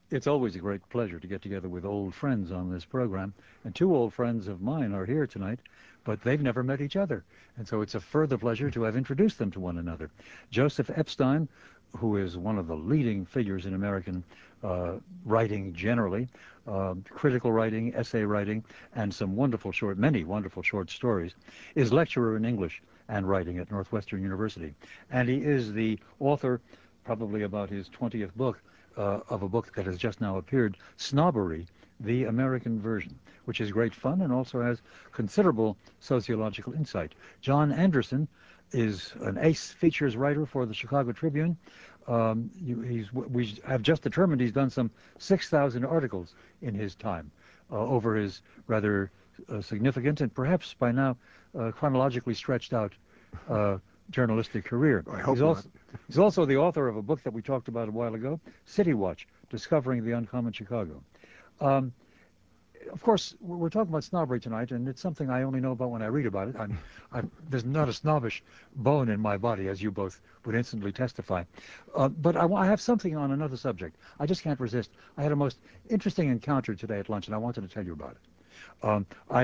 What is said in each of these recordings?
It's always a great pleasure to get together with old friends on this program. And two old friends of mine are here tonight, but they've never met each other. And so it's a further pleasure to have introduced them to one another. Joseph Epstein, who is one of the leading figures in American writing generally, critical writing, essay writing, and many wonderful short stories, is lecturer in English and writing at Northwestern University. And he is the author, probably about his 20th book, of a book that has just now appeared, Snobbery, the American Version, which is great fun and also has considerable sociological insight. John Anderson is an ace features writer for the Chicago Tribune. We have just determined he's done some 6,000 articles in his time over his rather significant and perhaps by now chronologically stretched out journalistic career. I hope not. He's also the author of a book that we talked about a while ago, City Watch, Discovering the Uncommon Chicago. Of course, we're talking about snobbery tonight, and it's something I only know about when I read about it. There's not a snobbish bone in my body, as you both would instantly testify. But I have something on another subject. I just can't resist. I had a most interesting encounter today at lunch, and I wanted to tell you about it.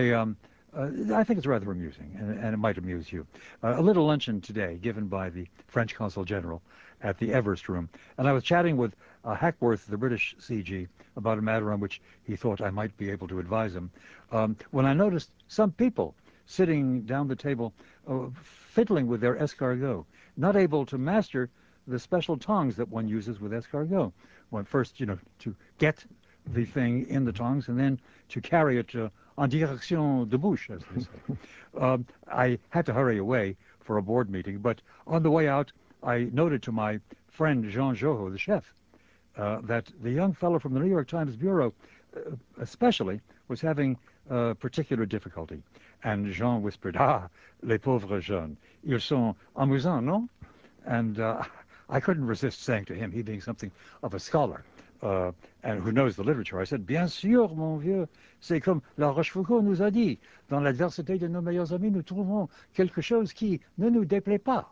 I think it's rather amusing, and it might amuse you. A little luncheon today given by the French Consul General at the Everest Room, and I was chatting with Hackworth, the British CG, about a matter on which he thought I might be able to advise him, when I noticed some people sitting down the table fiddling with their escargot, not able to master the special tongs that one uses with escargot. One first, to get the thing in the tongs and then to carry it en direction de bouche, as they say. I had to hurry away for a board meeting, but on the way out, I noted to my friend Jean Joho, the chef, that the young fellow from the New York Times Bureau, especially, was having particular difficulty. And Jean whispered, "Ah, les pauvres jeunes, ils sont amusants, non?" And I couldn't resist saying to him, he being something of a scholar, and who knows the literature, I said, "Bien sûr, mon vieux, c'est comme La Rochefoucauld nous a dit, dans l'adversité de nos meilleurs amis, nous trouvons quelque chose qui ne nous déplaît pas."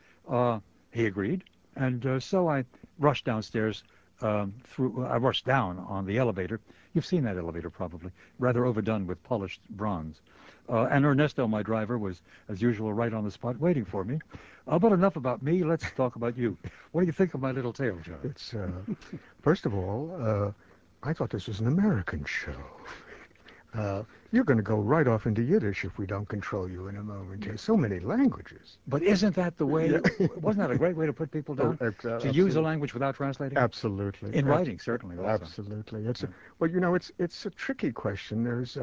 He agreed, and so I rushed downstairs. I rushed down on the elevator. You've seen that elevator probably, rather overdone with polished bronze. And Ernesto, my driver, was, as usual, right on the spot waiting for me. But enough about me. Let's talk about you. What do you think of my little tale, John? It's, first of all, I thought this was an American show. You're going to go right off into Yiddish if we don't control you in a moment. There's so many languages. But isn't that the way? Wasn't that a great way to put people down? To use a language without translating? Absolutely. In writing, certainly. Also. Absolutely. Well, it's a tricky question. There's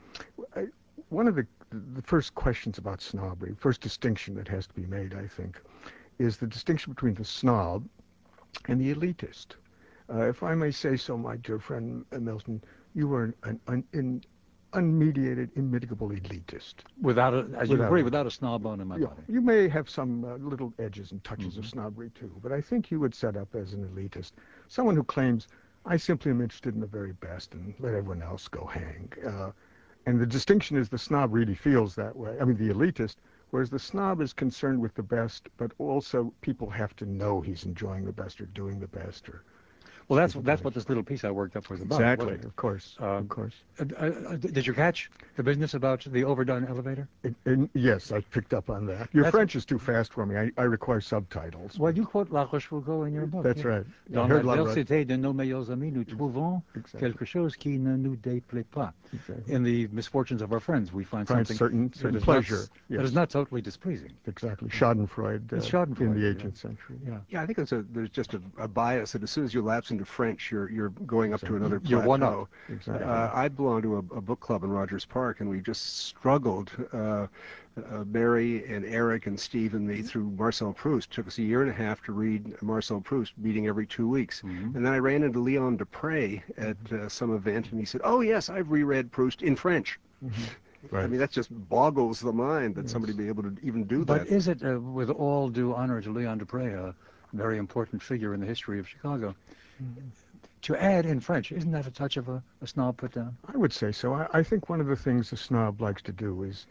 one of the first questions about snobbery, first distinction that has to be made, I think, is the distinction between the snob and the elitist. If I may say so, my dear friend Milton, you were an unmediated, immitigable elitist. Without a snob bone in my body. You may have some little edges and touches of snobbery too, but I think you would set up as an elitist, someone who claims, I simply am interested in the very best and let everyone else go hang. And the distinction is the snob really feels that way. I mean, the elitist, whereas the snob is concerned with the best, but also people have to know he's enjoying the best or doing the best. Well, that's what this little piece I worked up was about. Exactly, of course, of course. Did you catch the business about the overdone elevator? Yes, I picked up on that. Your French is too fast for me. I require subtitles. Well, you quote La Rochefoucauld in your book. That's right. Dans l'adversité de nos meilleurs amis, nous trouvons quelque chose qui ne nous déplaît pas. In the misfortunes of our friends, we find something certain pleasure that is not totally displeasing. Exactly. Schadenfreude in the 18th century. Yeah, I think there's just a bias that as soon as you lapse into French, you're going up to another plateau. You're one up. Exactly. I belong to a book club in Rogers Park, and we just struggled, Mary and Eric and Steve and me, through Marcel Proust. It took us a year and a half to read Marcel Proust, meeting every 2 weeks. And then I ran into Leon Dupre at some event, and he said, "Oh yes, I've reread Proust in French." Right. I mean, that just boggles the mind that somebody be able to even do that. But is it, with all due honor to Leon Dupre, a very important figure in the history of Chicago, to add in French, isn't that a touch of a snob put down? I would say so. I think one of the things a snob likes to do is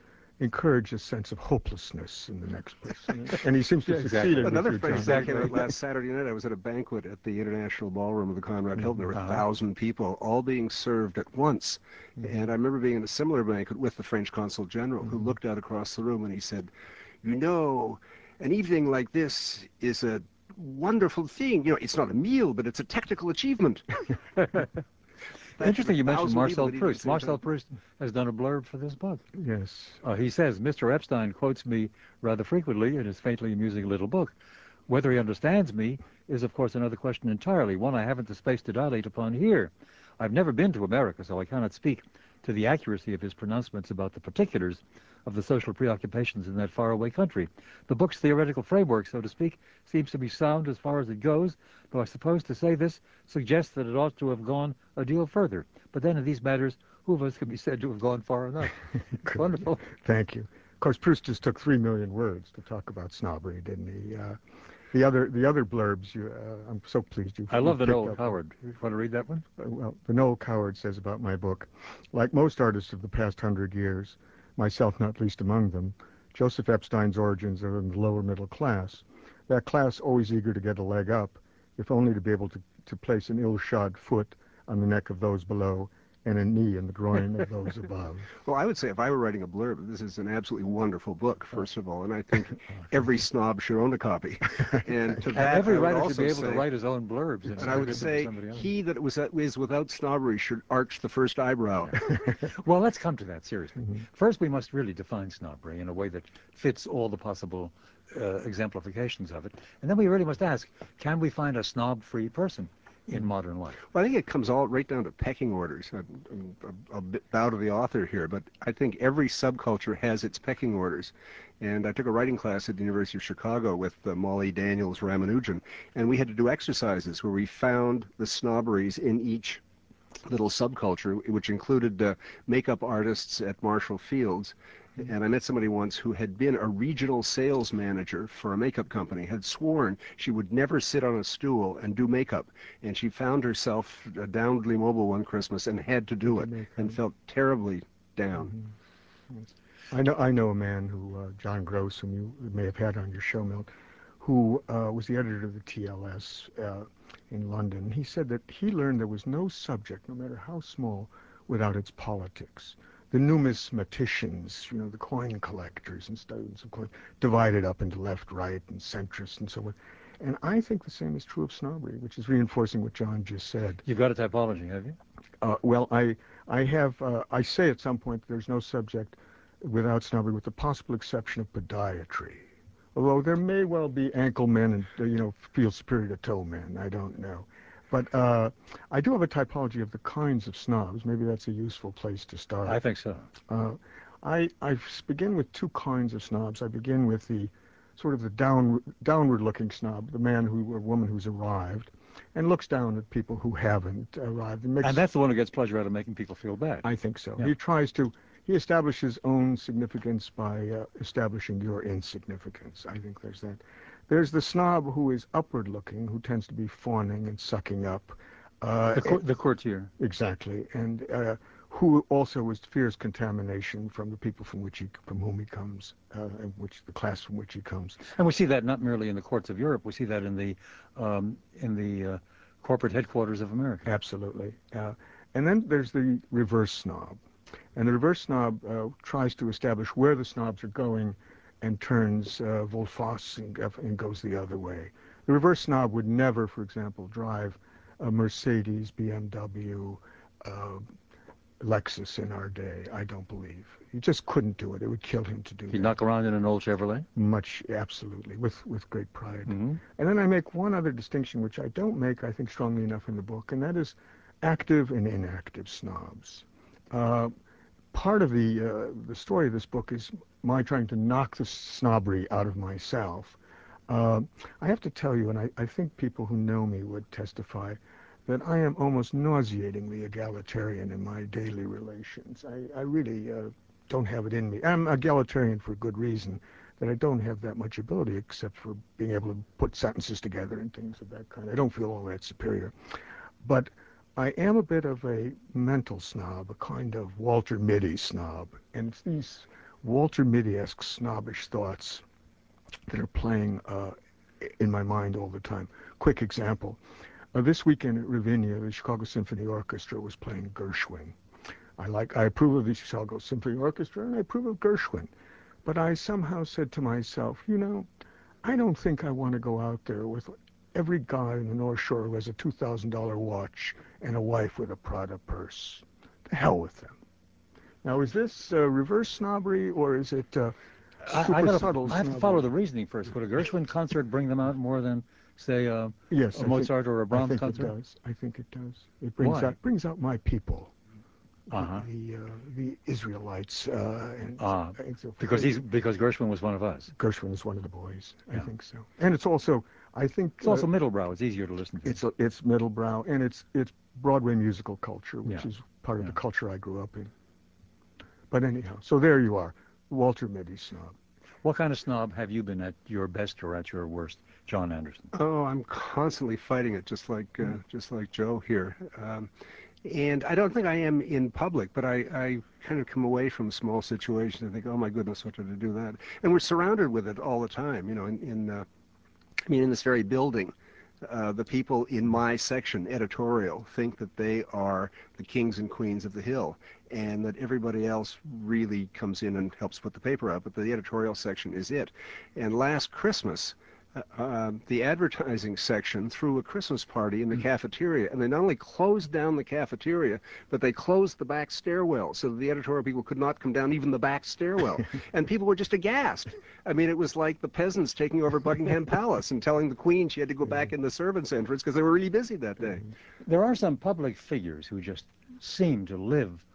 encourage a sense of hopelessness in the next person. And he seems to succeed in Another with phrase John. that came out last Saturday night. I was at a banquet at the International Ballroom of the Conrad Hilton. There were 1,000 people, all being served at once. And I remember being in a similar banquet with the French Consul General, who looked out across the room and he said, "You know, an evening like this is a wonderful thing. You know, it's not a meal, but it's a technical achievement." Interesting you mentioned Marcel Proust. Marcel Proust has done a blurb for this book. Yes. He says, Mr. Epstein quotes me rather frequently in his faintly amusing little book. Whether he understands me is, of course, another question entirely, one I haven't the space to dilate upon here. I've never been to America, so I cannot speak to the accuracy of his pronouncements about the particulars of the social preoccupations in that faraway country. The book's theoretical framework, so to speak, seems to be sound as far as it goes, though I suppose to say this suggests that it ought to have gone a deal further. But then in these matters, who of us can be said to have gone far enough? Wonderful. Thank you. Of course, Proust just took 3 million words to talk about snobbery, didn't he? The other blurbs, I'm so pleased you. I love the Noel Coward. You want to read that one? Well, the Noel Coward says about my book, like most artists of the past 100 years, myself not least among them, Joseph Epstein's origins are in the lower middle class. That class always eager to get a leg up, if only to be able to place an ill-shod foot on the neck of those below and a knee in the groin of those above. Well, I would say if I were writing a blurb, this is an absolutely wonderful book, first of all, and I think every snob should own a copy. And to that, every I would writer also should be able say, to write his own blurbs. and I would say, he that is without snobbery should arch the first eyebrow. Well, let's come to that seriously. First, we must really define snobbery in a way that fits all the possible exemplifications of it. And then we really must ask, can we find a snob-free person in modern life? Well, I think it comes all right down to pecking orders. I'm a bit bow to the author here, but I think every subculture has its pecking orders. And I took a writing class at the University of Chicago with Molly Daniels Ramanujan, and we had to do exercises where we found the snobberies in each little subculture, which included makeup artists at Marshall Fields. And I met somebody once who had been a regional sales manager for a makeup company, had sworn she would never sit on a stool and do makeup. And she found herself downwardly mobile one Christmas and had to do it and felt terribly down. I know a man who, John Gross, whom you may have had on your show, Milt, who was the editor of the TLS in London. He said that he learned there was no subject, no matter how small, without its politics. The numismaticians, you know, the coin collectors and students of coin, divided up into left, right, and centrist and so on. And I think the same is true of snobbery, which is reinforcing what John just said. You've got a typology, have you? Well, I have. I say at some point there's no subject without snobbery, with the possible exception of podiatry. Although there may well be ankle men and feel superior to toe men. I don't know. But I do have a typology of the kinds of snobs. Maybe that's a useful place to start. I think so. I begin with 2 kinds of snobs. I begin with the sort of the downward-looking snob, the man or woman who's arrived, and looks down at people who haven't arrived. And that's the one who gets pleasure out of making people feel bad. I think so. Yeah. He establishes his own significance by establishing your insignificance. I think there's that. There's the snob who is upward-looking, who tends to be fawning and sucking up. The courtier. Exactly, and who also fears contamination from the people from whom he comes, and the class from which he comes. And we see that not merely in the courts of Europe. We see that in the corporate headquarters of America. Absolutely. And then there's the reverse snob. And the reverse snob tries to establish where the snobs are going and turns volte-face and goes the other way. The reverse snob would never, for example, drive a Mercedes, BMW, Lexus in our day, I don't believe. He just couldn't do it. It would kill him to do that. He'd knock around in an old Chevrolet? Absolutely, with great pride. Mm-hmm. And then I make one other distinction, which I don't make, I think, strongly enough in the book, and that is active and inactive snobs. Part of the story of this book is my trying to knock the snobbery out of myself. I have to tell you, and I think people who know me would testify, that I am almost nauseatingly egalitarian in my daily relations. I really don't have it in me. I'm egalitarian for good reason, that I don't have that much ability except for being able to put sentences together and things of that kind. I don't feel all that superior. But I am a bit of a mental snob, a kind of Walter Mitty snob. And it's these Walter Mitty-esque snobbish thoughts that are playing in my mind all the time. Quick example. This weekend at Ravinia, the Chicago Symphony Orchestra was playing Gershwin. I approve of the Chicago Symphony Orchestra, and I approve of Gershwin. But I somehow said to myself, I don't think I want to go out there with every guy in the North Shore who has a $2,000 watch and a wife with a Prada purse. The hell with them. Now, is this reverse snobbery, or is it subtle snobbery? I have to follow the reasoning first. Would a Gershwin concert bring them out more than, say, yes, a Mozart or a Brahms concert? I think it does. It brings out my people. The Israelites. Because Gershwin was one of us. Gershwin is one of the boys. I think so. And it's also, I think it's also middlebrow. It's easier to listen to. It's middlebrow, and it's Broadway musical culture, which is part of the culture I grew up in. But anyhow, so there you are, Walter Mitty snob. What kind of snob have you been at your best or at your worst, John Anderson? Oh, I'm constantly fighting it, just like Joe here. And I don't think I am in public, but I kind of come away from small situations and think, oh my goodness, what did I do that? And we're surrounded with it all the time, in this very building. The people in my section, editorial, think that they are the kings and queens of the Hill, and that everybody else really comes in and helps put the paper out, but the editorial section is it. And last Christmas, the advertising section threw a Christmas party in the cafeteria, and they not only closed down the cafeteria, but they closed the back stairwell so that the editorial people could not come down even the back stairwell. And people were just aghast. I mean, it was like the peasants taking over Buckingham Palace and telling the Queen she had to go back in the servants' entrance because they were really busy that day. There are some public figures who just seem to live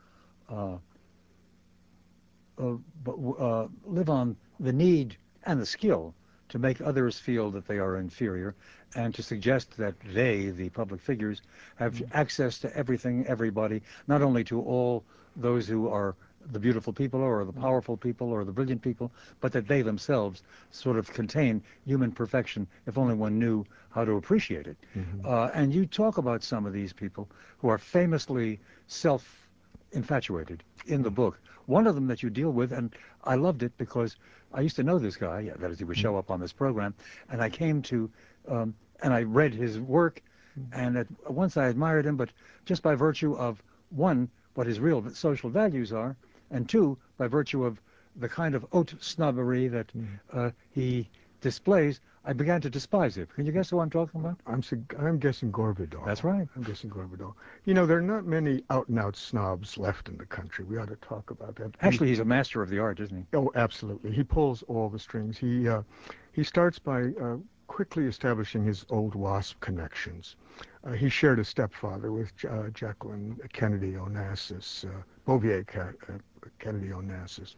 on the need and the skill to make others feel that they are inferior, and to suggest that they, the public figures, have access to everything, everybody, not only to all those who are the beautiful people or the powerful people or the brilliant people, but that they themselves sort of contain human perfection if only one knew how to appreciate it. And you talk about some of these people who are famously self-infatuated in the book. One of them that you deal with, and I loved it because I used to know this guy, that is, he would show up on this program, and I came to, and I read his work, and at once I admired him, but just by virtue of, one, what his real social values are, and two, by virtue of the kind of haute snobbery that he displays, I began to despise him. Can you guess who I'm talking about? I'm guessing Gore Vidal. That's right. I'm guessing Gore Vidal. There are not many out-and-out snobs left in the country. We ought to talk about that. Actually, he's a master of the art, isn't he? Oh, absolutely. He pulls all the strings. He starts by quickly establishing his old WASP connections. He shared a stepfather with Jacqueline Kennedy Onassis, Bouvier Kennedy Onassis.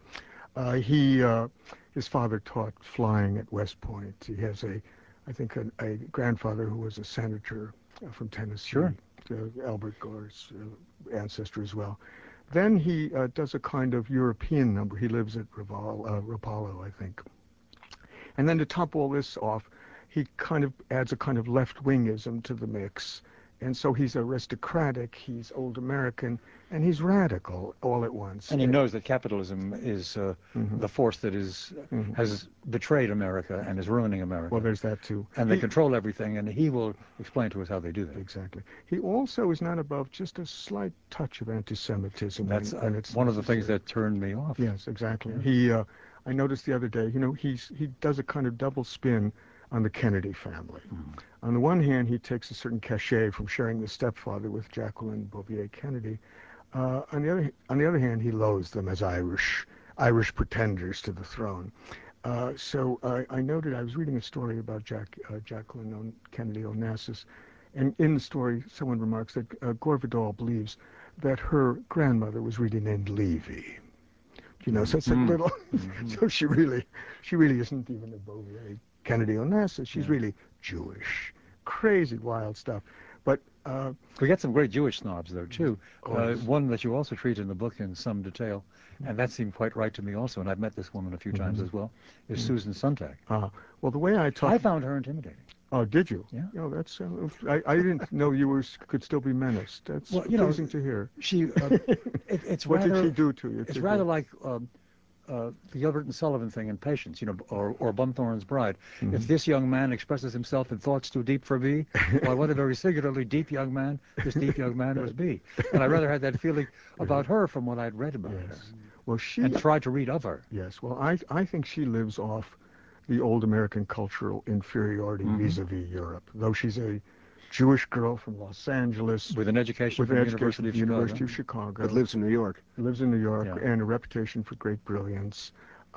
His father taught flying at West Point. He has I think a grandfather who was a senator from Tennessee. Sure. Albert Gore's ancestor as well. Then he does a kind of European number. He lives at Rapallo, I think. And then to top all this off, he kind of adds a kind of left-wingism to the mix. And so he's aristocratic, he's old American, and he's radical all at once. And he knows that capitalism is the force that has betrayed America and is ruining America. Well, there's that too. And they control everything, and he will explain to us how they do that. Exactly. He also is not above just a slight touch of anti-Semitism. That's one of the things that turned me off. Yes, exactly. Yeah. I noticed the other day, he does a kind of double spin on the Kennedy family. On the one hand, he takes a certain cachet from sharing the stepfather with Jacqueline Bouvier Kennedy. On the other hand, he loathes them as Irish pretenders to the throne. So I noted, I was reading a story about Jacqueline Kennedy Onassis, and in the story, someone remarks that Gore Vidal believes that her grandmother was really named Levy. So it's a little. So she really isn't even a Bouvier Kennedy Onassis. She's really Jewish. Crazy, wild stuff. But we get some great Jewish snobs, though, too. One that you also treat in the book in some detail, and that seemed quite right to me also, and I've met this woman a few times as well, is Susan Sontag. Well, the way I found her intimidating. Oh, did you? Yeah. That's. I didn't know you could still be menaced. That's pleasing to hear. It's what rather, did she do to you? It's rather like the Gilbert and Sullivan thing in Patience, or Bunthorne's Bride. Mm-hmm. If this young man expresses himself in thoughts too deep for me, why, what a very singularly deep young man this deep young man must be. And I rather had that feeling about her from what I'd read about her. Well, And tried to read of her. Yes. Well, I think she lives off the old American cultural inferiority vis-a-vis Europe, though she's a Jewish girl from Los Angeles with an education from the University of Chicago. But lives in New York. Lives in New York, and a reputation for great brilliance.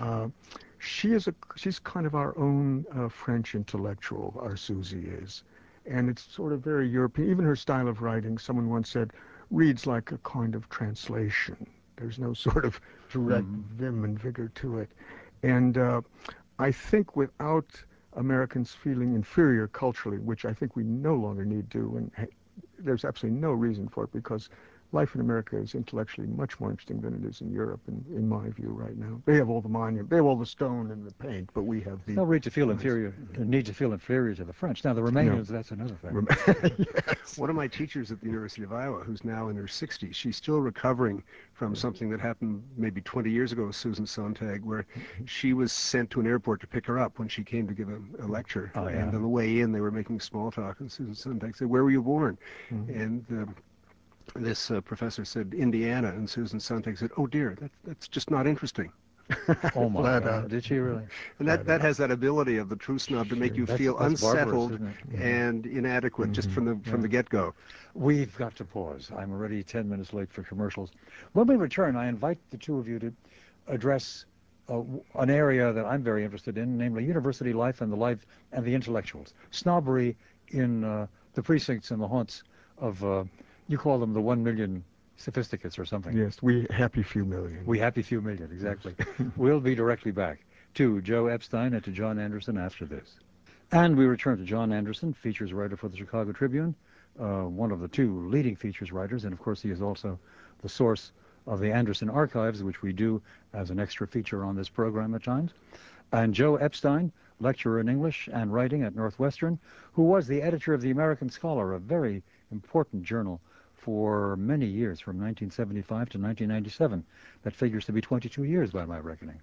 She's kind of our own French intellectual, our Susie is. And it's sort of very European. Even her style of writing, someone once said, reads like a kind of translation. There's no sort of direct vim and vigor to it. And I think without Americans feeling inferior culturally, which I think we no longer need to, and there's absolutely no reason for it, because life in America is intellectually much more interesting than it is in Europe, in my view, right now. They have all the monuments, they have all the stone and the paint, but we have the... No need to feel inferior to the French. Now, the Romanians, that's another thing. Yes. One of my teachers at the University of Iowa, who's now in her 60s, she's still recovering from something that happened maybe 20 years ago with Susan Sontag, where she was sent to an airport to pick her up when she came to give a lecture. And on the way in, they were making small talk, and Susan Sontag said, "Where were you born?" And this professor said, "Indiana," and Susan Sontag said, "Oh dear, that's just not interesting." Oh my God! Did she really? And that has that ability of the true snob to make you feel unsettled and inadequate just from the get-go. We've got to pause. I'm already 10 minutes late for commercials. When we return, I invite the two of you to address an area that I'm very interested in, namely university life and the intellectuals. Snobbery in the precincts and the haunts of you call them the 1 million sophisticates or something. Yes, we happy few million. We happy few million, exactly. We'll be directly back to Joe Epstein and to John Anderson after this. And we return to John Anderson, features writer for the Chicago Tribune, one of the two leading features writers, and of course he is also the source of the Anderson Archives, which we do as an extra feature on this program at times. And Joe Epstein, lecturer in English and writing at Northwestern, who was the editor of the American Scholar, a very important journal for many years, from 1975 to 1997. That figures to be 22 years by my reckoning.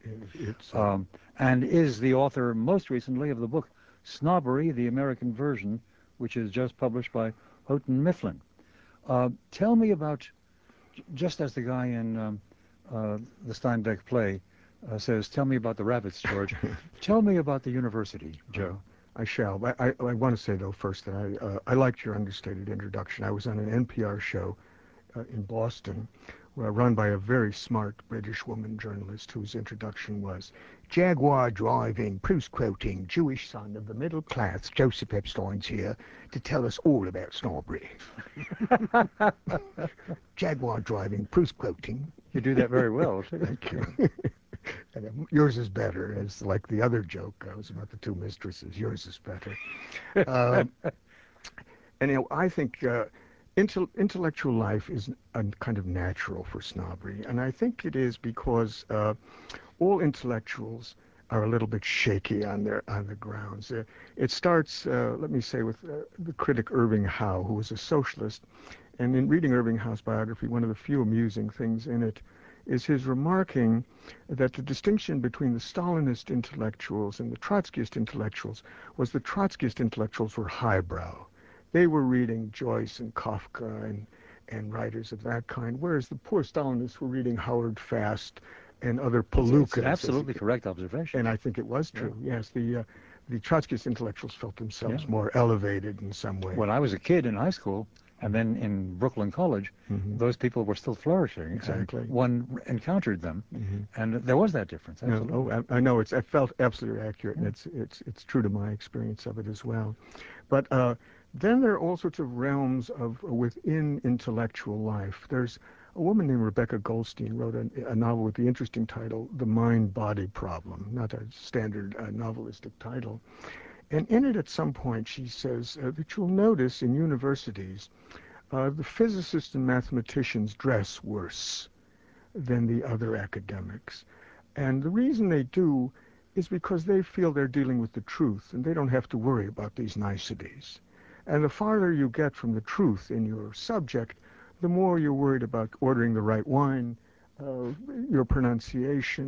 And is the author, most recently, of the book Snobbery, the American Version, which is just published by Houghton Mifflin. Tell me about, just as the guy in the Steinbeck play says, tell me about the rabbits, George. Tell me about the university, Joe. I shall. I want to say, though, first that I liked your understated introduction. I was on an NPR show in Boston, run by a very smart British woman journalist whose introduction was, Jaguar driving, Proust quoting, Jewish son of the middle class, Joseph Epstein's here to tell us all about Snobbery. Jaguar driving, Proust quoting. You do that very well. Thank you. And yours is better, as like the other joke goes about the two mistresses. Yours is better. And I think intellectual life is a kind of natural for snobbery, and I think it is because all intellectuals are a little bit shaky on the grounds. It starts, let me say, with the critic Irving Howe, who was a socialist, and in reading Irving Howe's biography, one of the few amusing things in it is his remarking that the distinction between the Stalinist intellectuals and the Trotskyist intellectuals was the Trotskyist intellectuals were highbrow. They were reading Joyce and Kafka and writers of that kind, whereas the poor Stalinists were reading Howard Fast and other Palookas. It's an absolutely correct observation. And I think it was true, yes. The Trotskyist intellectuals felt themselves more elevated in some way. When I was a kid in high school, and then in Brooklyn College, those people were still flourishing. Exactly. One encountered them, and there was that difference. Absolutely. I know. I felt absolutely accurate, and it's true to my experience of it as well. But then there are all sorts of realms within intellectual life. There's a woman named Rebecca Goldstein wrote a novel with the interesting title, The Mind-Body Problem, not a standard novelistic title. And in it, at some point, she says that you'll notice in universities, the physicists and mathematicians dress worse than the other academics. And the reason they do is because they feel they're dealing with the truth, and they don't have to worry about these niceties. And the farther you get from the truth in your subject, the more you're worried about ordering the right wine, your pronunciation,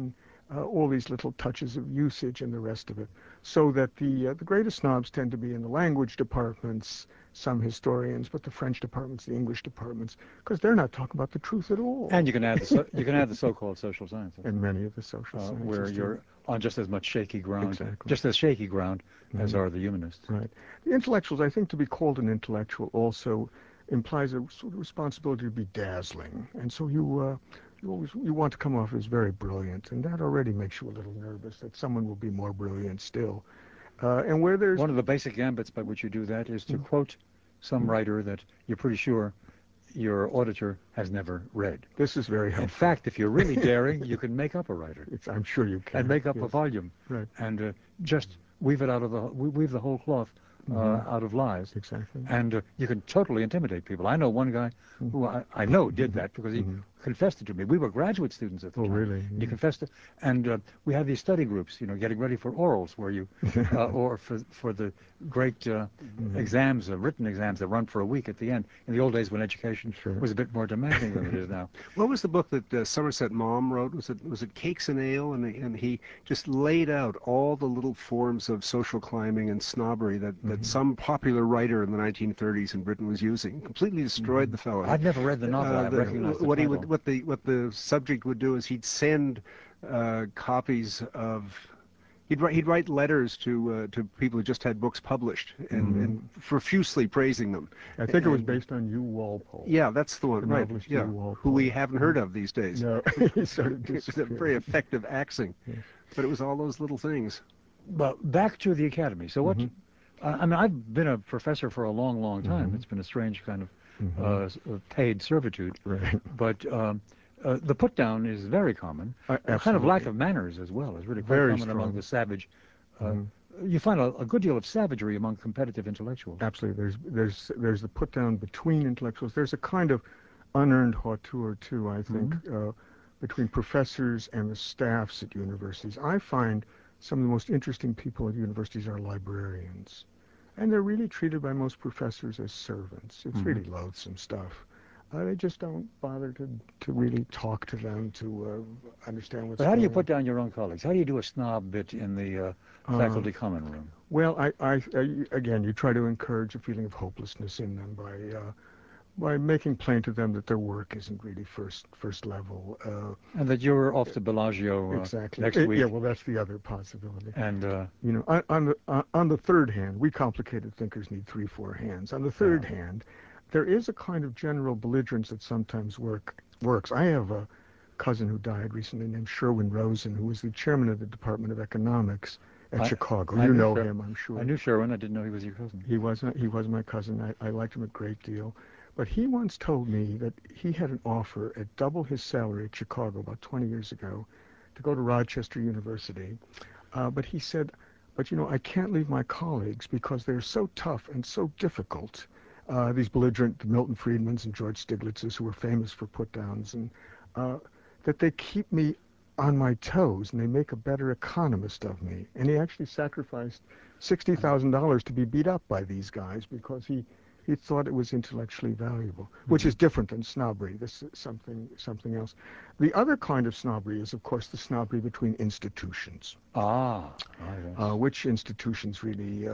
all these little touches of usage and the rest of it, so that the greatest snobs tend to be in the language departments, some historians, but the French departments, the English departments, because they're not talking about the truth at all. And you can add the so-called social sciences, and many of the social sciences where too. you're on just as much shaky ground, Exactly. just as shaky ground as are the humanists. Right. The intellectuals, I think, to be called an intellectual also implies a sort of responsibility to be dazzling, and so you want to come off as very brilliant, and that already makes you a little nervous that someone will be more brilliant still. And where there's one of the basic gambits by which you do that is to quote some writer that you're pretty sure your auditor has never read. This is very helpful. In fact, if you're really daring, you can make up a writer. I'm sure you can. And make up yes. a volume. Right. And just weave the whole cloth out of lies. Exactly. And you can totally intimidate people. I know one guy who I know did that because he confessed it to me. We were graduate students at the time. Oh, really? He confessed it. And we had these study groups, getting ready for orals where you, or for the great exams, written exams that run for a week at the end. In the old days when education was a bit more demanding than it is now. What was the book that Somerset Maugham wrote? Was it Cakes and Ale? And he just laid out all the little forms of social climbing and snobbery that some popular writer in the 1930s in Britain was using. Completely destroyed the fellow. I've never read the novel. I recognize the title. What the subject would do is he'd send copies of. He'd write letters to people who just had books published and profusely praising them. I think it was based on Hugh Walpole. Yeah, that's the one, the right? novelist Yeah, Hugh Walpole. who we haven't heard of these days. No, he sort of It's a very effective axing, but it was all those little things. Well, back to the academy. So what? I mean, I've been a professor for a long, long time. It's been a strange kind of paid servitude. Right. But the put down is very common. A kind of lack of manners as well is really quite Very common among strong. the savage. You find a good deal of savagery among competitive intellectuals. Absolutely. There's the put down between intellectuals. There's a kind of unearned hauteur too, I think, between professors and the staffs at universities. I find some of the most interesting people at universities are librarians. And they're really treated by most professors as servants. It's really loathsome stuff. They just don't bother to really talk to them, to understand what's But how do you going put down your own colleagues? How do you do a snob bit in the faculty common room? Well, again, you try to encourage a feeling of hopelessness in them by making plain to them that their work isn't really first level. And that you're off to Bellagio Exactly. next week. Yeah, well, that's the other possibility. And on the third hand, we complicated thinkers need 3-4 hands. On the third hand, there is a kind of general belligerence that sometimes works. I have a cousin who died recently named Sherwin Rosen, who was the chairman of the Department of Economics at Chicago. You know him, I'm sure. I knew Sherwin. I didn't know he was your cousin. He was my cousin. I liked him a great deal. But he once told me that he had an offer at double his salary at Chicago about 20 years ago to go to Rochester University. But he said, I can't leave my colleagues because they're so tough and so difficult. These belligerent Milton Friedmans and George Stiglitzes, who were famous for put-downs, and that they keep me on my toes and they make a better economist of me. And he actually sacrificed $60,000 to be beat up by these guys because he thought it was intellectually valuable, which is different than snobbery. This is something else. The other kind of snobbery is, of course, the snobbery between institutions. Yes. Which institutions really,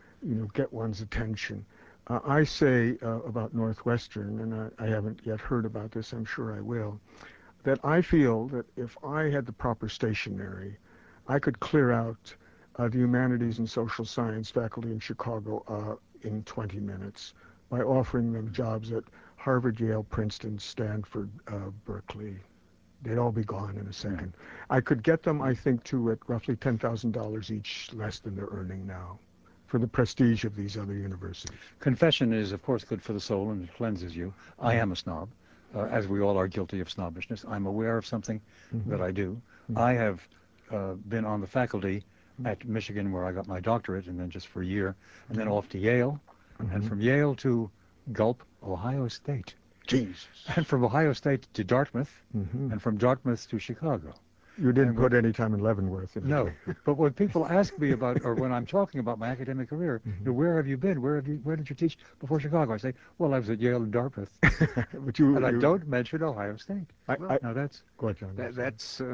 get one's attention? I say about Northwestern, and I haven't yet heard about this, I'm sure I will, that I feel that if I had the proper stationery, I could clear out the humanities and social science faculty in Chicago in 20 minutes by offering them jobs at Harvard, Yale, Princeton, Stanford, Berkeley. They'd all be gone in a second. I could get them, I think, to at roughly $10,000 each, less than they're earning now, for the prestige of these other universities. Confession is, of course, good for the soul and it cleanses you. I am a snob, as we all are guilty of snobbishness. I'm aware of something that I do. I have been on the faculty at Michigan where I got my doctorate, and then just for a year, and then off to Yale, and from Yale to Gulp, Ohio State. Jesus. And from Ohio State to Dartmouth, and from Dartmouth to Chicago. You didn't put any time in Leavenworth. No, but when people ask me about, or when I'm talking about my academic career, where have you been? Where did you teach before Chicago? I say, well, I was at Yale and But and I don't mention Ohio State. Go ahead, John. That's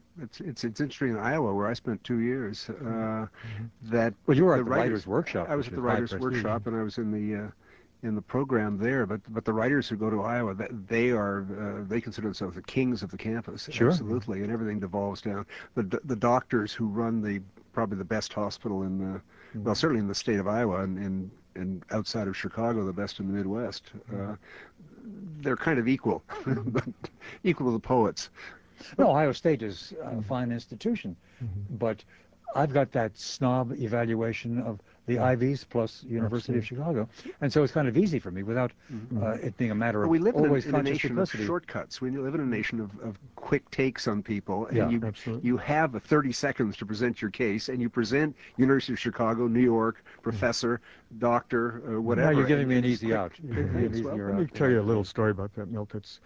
it's interesting in Iowa, where I spent 2 years, that Well, you were the at the Writers' Workshop. I was which at the is high Writers' prestige. Workshop, and I was in the program there. But the writers who go to Iowa, they consider themselves the kings of the campus, Sure. absolutely, and everything devolves down. The doctors who run probably the best hospital in the well, certainly in the state of Iowa, and outside of Chicago, the best in the Midwest. They're kind of equal, but equal to the poets. No, Ohio State is a fine institution, but I've got that snob evaluation of the Ivies plus University of Chicago, and so it's kind of easy for me without it being a matter of We live always in a conscious nation duplicity. of shortcuts. We live in a nation of quick takes on people, and Yeah, you have 30 seconds to present your case, and you present University of Chicago, New York, professor, doctor, whatever. Now you're giving me an and easy out. You're giving me an Thanks. Well, easier Let out me than tell you a others. little story about that, Milt. It's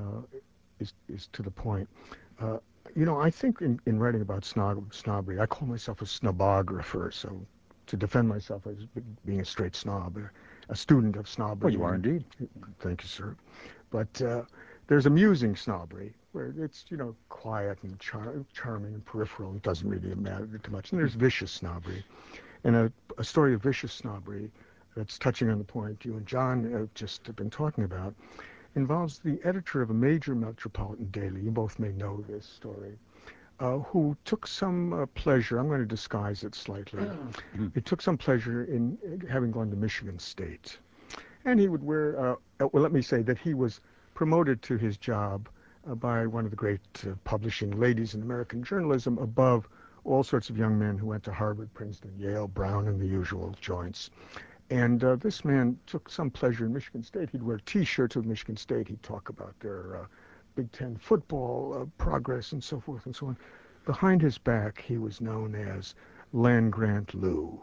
is to the point. You know, I think in writing about snobbery, I call myself a snobographer. So to defend myself as being a straight snob, a student of snobbery. Well, you are indeed. Thank you, sir. But there's amusing snobbery, where it's, you know, quiet and charming and peripheral and doesn't really matter too much. And there's vicious snobbery. And a story of vicious snobbery that's touching on the point you and John have just been talking about involves the editor of a major metropolitan daily. You both may know this story. Who took some pleasure, I'm going to disguise it slightly, he took some pleasure in having gone to Michigan State. And he would wear, well, let me say that he was promoted to his job by one of the great publishing ladies in American journalism above all sorts of young men who went to Harvard, Princeton, Yale, Brown, and the usual joints. And this man took some pleasure in Michigan State. He'd wear T-shirts of Michigan State. He'd talk about their Big Ten football progress and so forth and so on. Behind his back, he was known as Land Grant Lew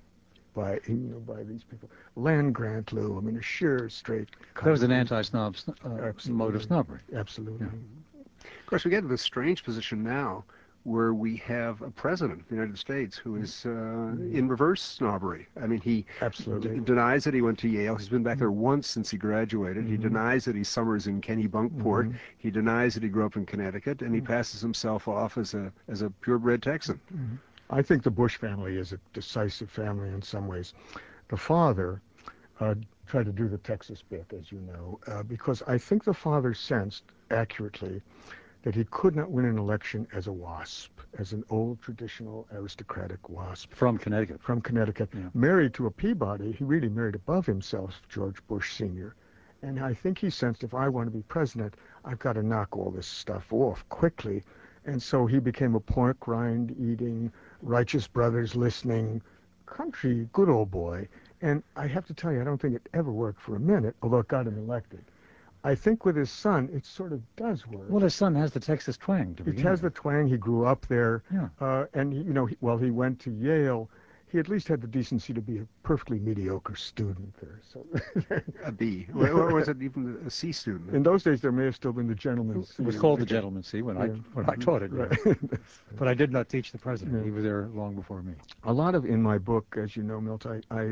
by these people. Land Grant Lew. I mean, a sheer straight. That was an anti-snob mode of snobbery. Absolutely. Yeah. Of course, we get to this strange position now, where we have a president of the United States who is in reverse snobbery. I mean, he Absolutely. denies that he went to Yale. He's been back there once since he graduated. He denies that he summers in Kennebunkport. He denies that he grew up in Connecticut, and he passes himself off as a purebred Texan. I think the Bush family is a decisive family in some ways. The father tried to do the Texas bit, as you know, because I think the father sensed accurately that he could not win an election as a WASP, as an old traditional aristocratic WASP. From Connecticut. From Connecticut. Yeah. Married to a Peabody, he really married above himself, George Bush Sr. And I think he sensed, if I want to be president, I've got to knock all this stuff off quickly. And so he became a pork rind eating, Righteous Brothers listening, country good old boy. And I have to tell you, I don't think it ever worked for a minute, although it got him elected. I think with his son, it sort of does work. Well, his son has the Texas twang to begin He has the with. twang. He grew up there. Yeah. And, while he went to Yale, he at least had the decency to be a perfectly mediocre student there. So A B. Or was it even a C student? in those days, there may have still been the gentleman's C. It was called the Gentleman's C when I taught it. Right. Yeah. But I did not teach the president. Yeah. He was there long before me. A lot of in my book, as you know, Milt,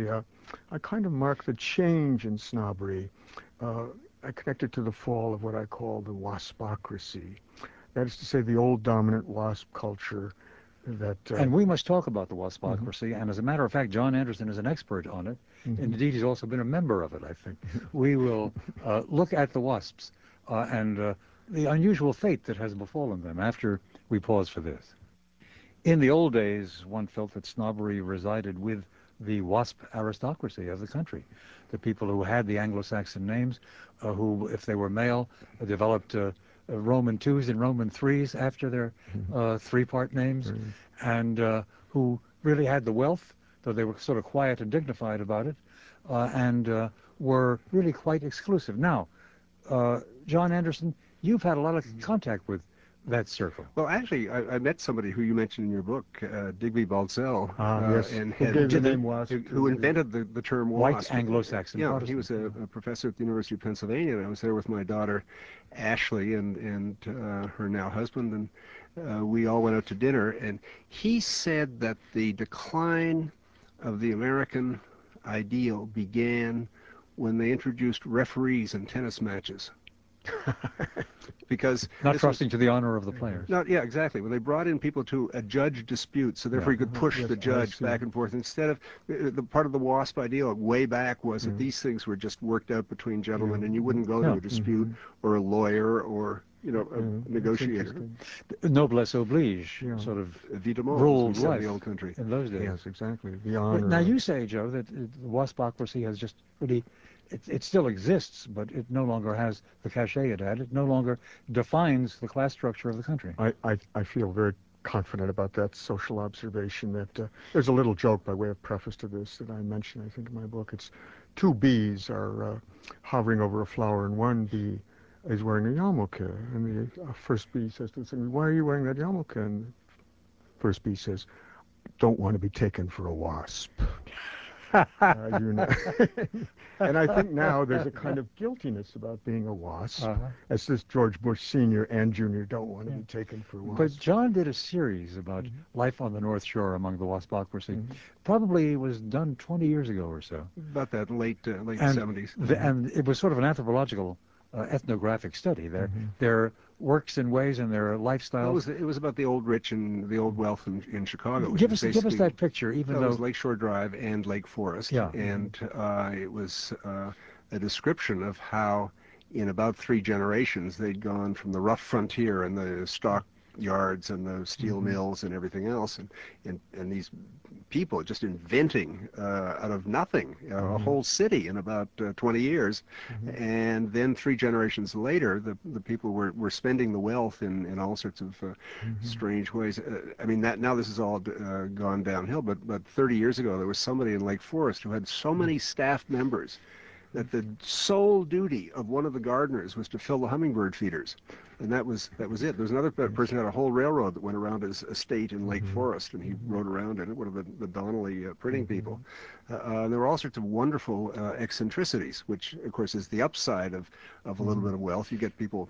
I kind of mark the change in snobbery. I connect it to the fall of what I call the waspocracy. That is to say, the old dominant WASP culture that... and we must talk about the waspocracy, and as a matter of fact, John Anderson is an expert on it. Indeed, he's also been a member of it, I think. We will look at the WASPs and the unusual fate that has befallen them after we pause for this. In the old days, one felt that snobbery resided with the WASP aristocracy of the country, the people who had the Anglo-Saxon names, who, if they were male, developed Roman 2s and Roman 3s after their three-part names, and who really had the wealth, though they were sort of quiet and dignified about it, and were really quite exclusive. Now, John Anderson, you've had a lot of contact with that circle. Well, actually, I met somebody who you mentioned in your book, Digby Baltzell, yes. and Who gave the name WASP? who invented the term White WASP. Anglo-Saxon Yeah, Protestant. he was a professor at the University of Pennsylvania, and I was there with my daughter, Ashley, and her now husband, and we all went out to dinner, and he said that the decline of the American ideal began when they introduced referees in tennis matches. Because not trusting to the honor of the players. not, yeah, exactly. When they brought in people to judge disputes, so therefore you could push Yes, the judge back and forth instead of the part of the WASP ideal way back was that these things were just worked out between gentlemen, and you wouldn't go to a dispute or a lawyer or a negotiator. Noblesse oblige, sort of ruled life in the old country. in those days. Yes, exactly. The honor. But now you say, Joe, that the WASPocracy has just really, it still exists, but it no longer has the cachet it had. It no longer defines the class structure of the country. I feel very confident about that social observation. That there's a little joke by way of preface to this that I mention, I think, in my book. It's two bees are hovering over a flower, and one bee is wearing a yarmulke, and the first bee says to the second, "Why are you wearing that yarmulke?" And the first bee says, "Don't want to be taken for a wasp." You know. And I think now there's a kind of guiltiness about being a wasp, as this George Bush Sr. and Jr. don't want to be taken for a wasp. But John did a series about life on the North Shore among the WASPocracy. Probably was done 20 years ago or so. About that late 70s. And it was sort of an anthropological ethnographic study. Their works and ways and their lifestyles. It was about the old rich and the old wealth in Chicago. Give us that picture, even though it was Lakeshore Drive and Lake Forest. Yeah. And it was a description of how, in about 3 generations, they'd gone from the rough frontier and the stock yards and the steel mills and everything else, and these people just inventing out of nothing a whole city in about 20 years. And then 3 generations later, the people were spending the wealth in all sorts of strange ways. I mean, now this has all gone downhill, but 30 years ago there was somebody in Lake Forest who had so many staff members that the sole duty of one of the gardeners was to fill the hummingbird feeders, and that was it. There was another person who had a whole railroad that went around his estate in Lake Forest, and he rode around in it, one of the Donnelly printing people. There were all sorts of wonderful eccentricities, which of course is the upside of a little bit of wealth. You get people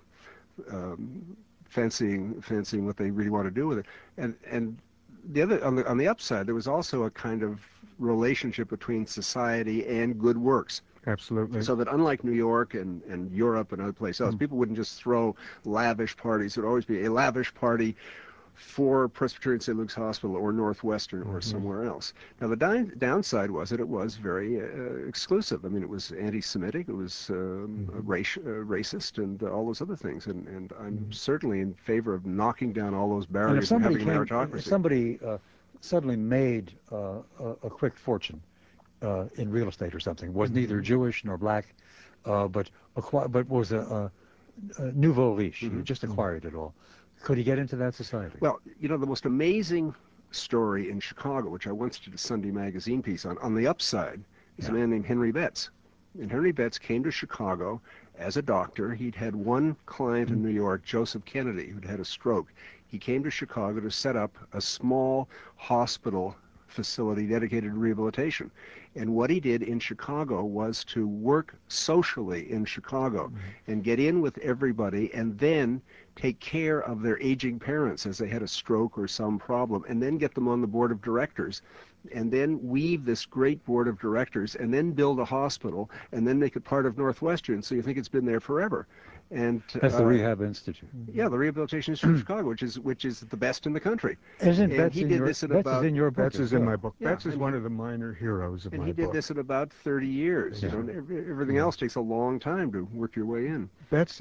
fancying what they really want to do with it, and the other on the upside, there was also a kind of relationship between society and good works. Absolutely. So that unlike New York and Europe and other places, people wouldn't just throw lavish parties. There would always be a lavish party for Presbyterian St. Luke's Hospital or Northwestern or somewhere else. Now the downside was that it was very exclusive. I mean, it was anti-Semitic, it was racist, and all those other things. And I'm certainly in favor of knocking down all those barriers and having meritocracy. If somebody suddenly made a quick fortune in real estate or something, was neither Jewish nor black, but was a nouveau riche, he just acquired it all, could he get into that society? Well, the most amazing story in Chicago, which I once did a Sunday magazine piece on the upside, is a man named Henry Betts. And Henry Betts came to Chicago as a doctor. He'd had one client in New York, Joseph Kennedy, who'd had a stroke. He came to Chicago to set up a small hospital facility dedicated to rehabilitation. And what he did in Chicago was to work socially in Chicago and get in with everybody and then take care of their aging parents as they had a stroke or some problem, and then get them on the board of directors, and then weave this great board of directors, and then build a hospital, and then make it part of Northwestern, so you think it's been there forever. And that's the Rehab Institute. Yeah, the Rehabilitation Institute of Chicago, which is the best in the country. Isn't Betts in your book? Betts is in my book. Yeah, Betts is one of the minor heroes of my book. And he did this in about 30 years. Yeah. Everything else takes a long time to work your way in. Betts,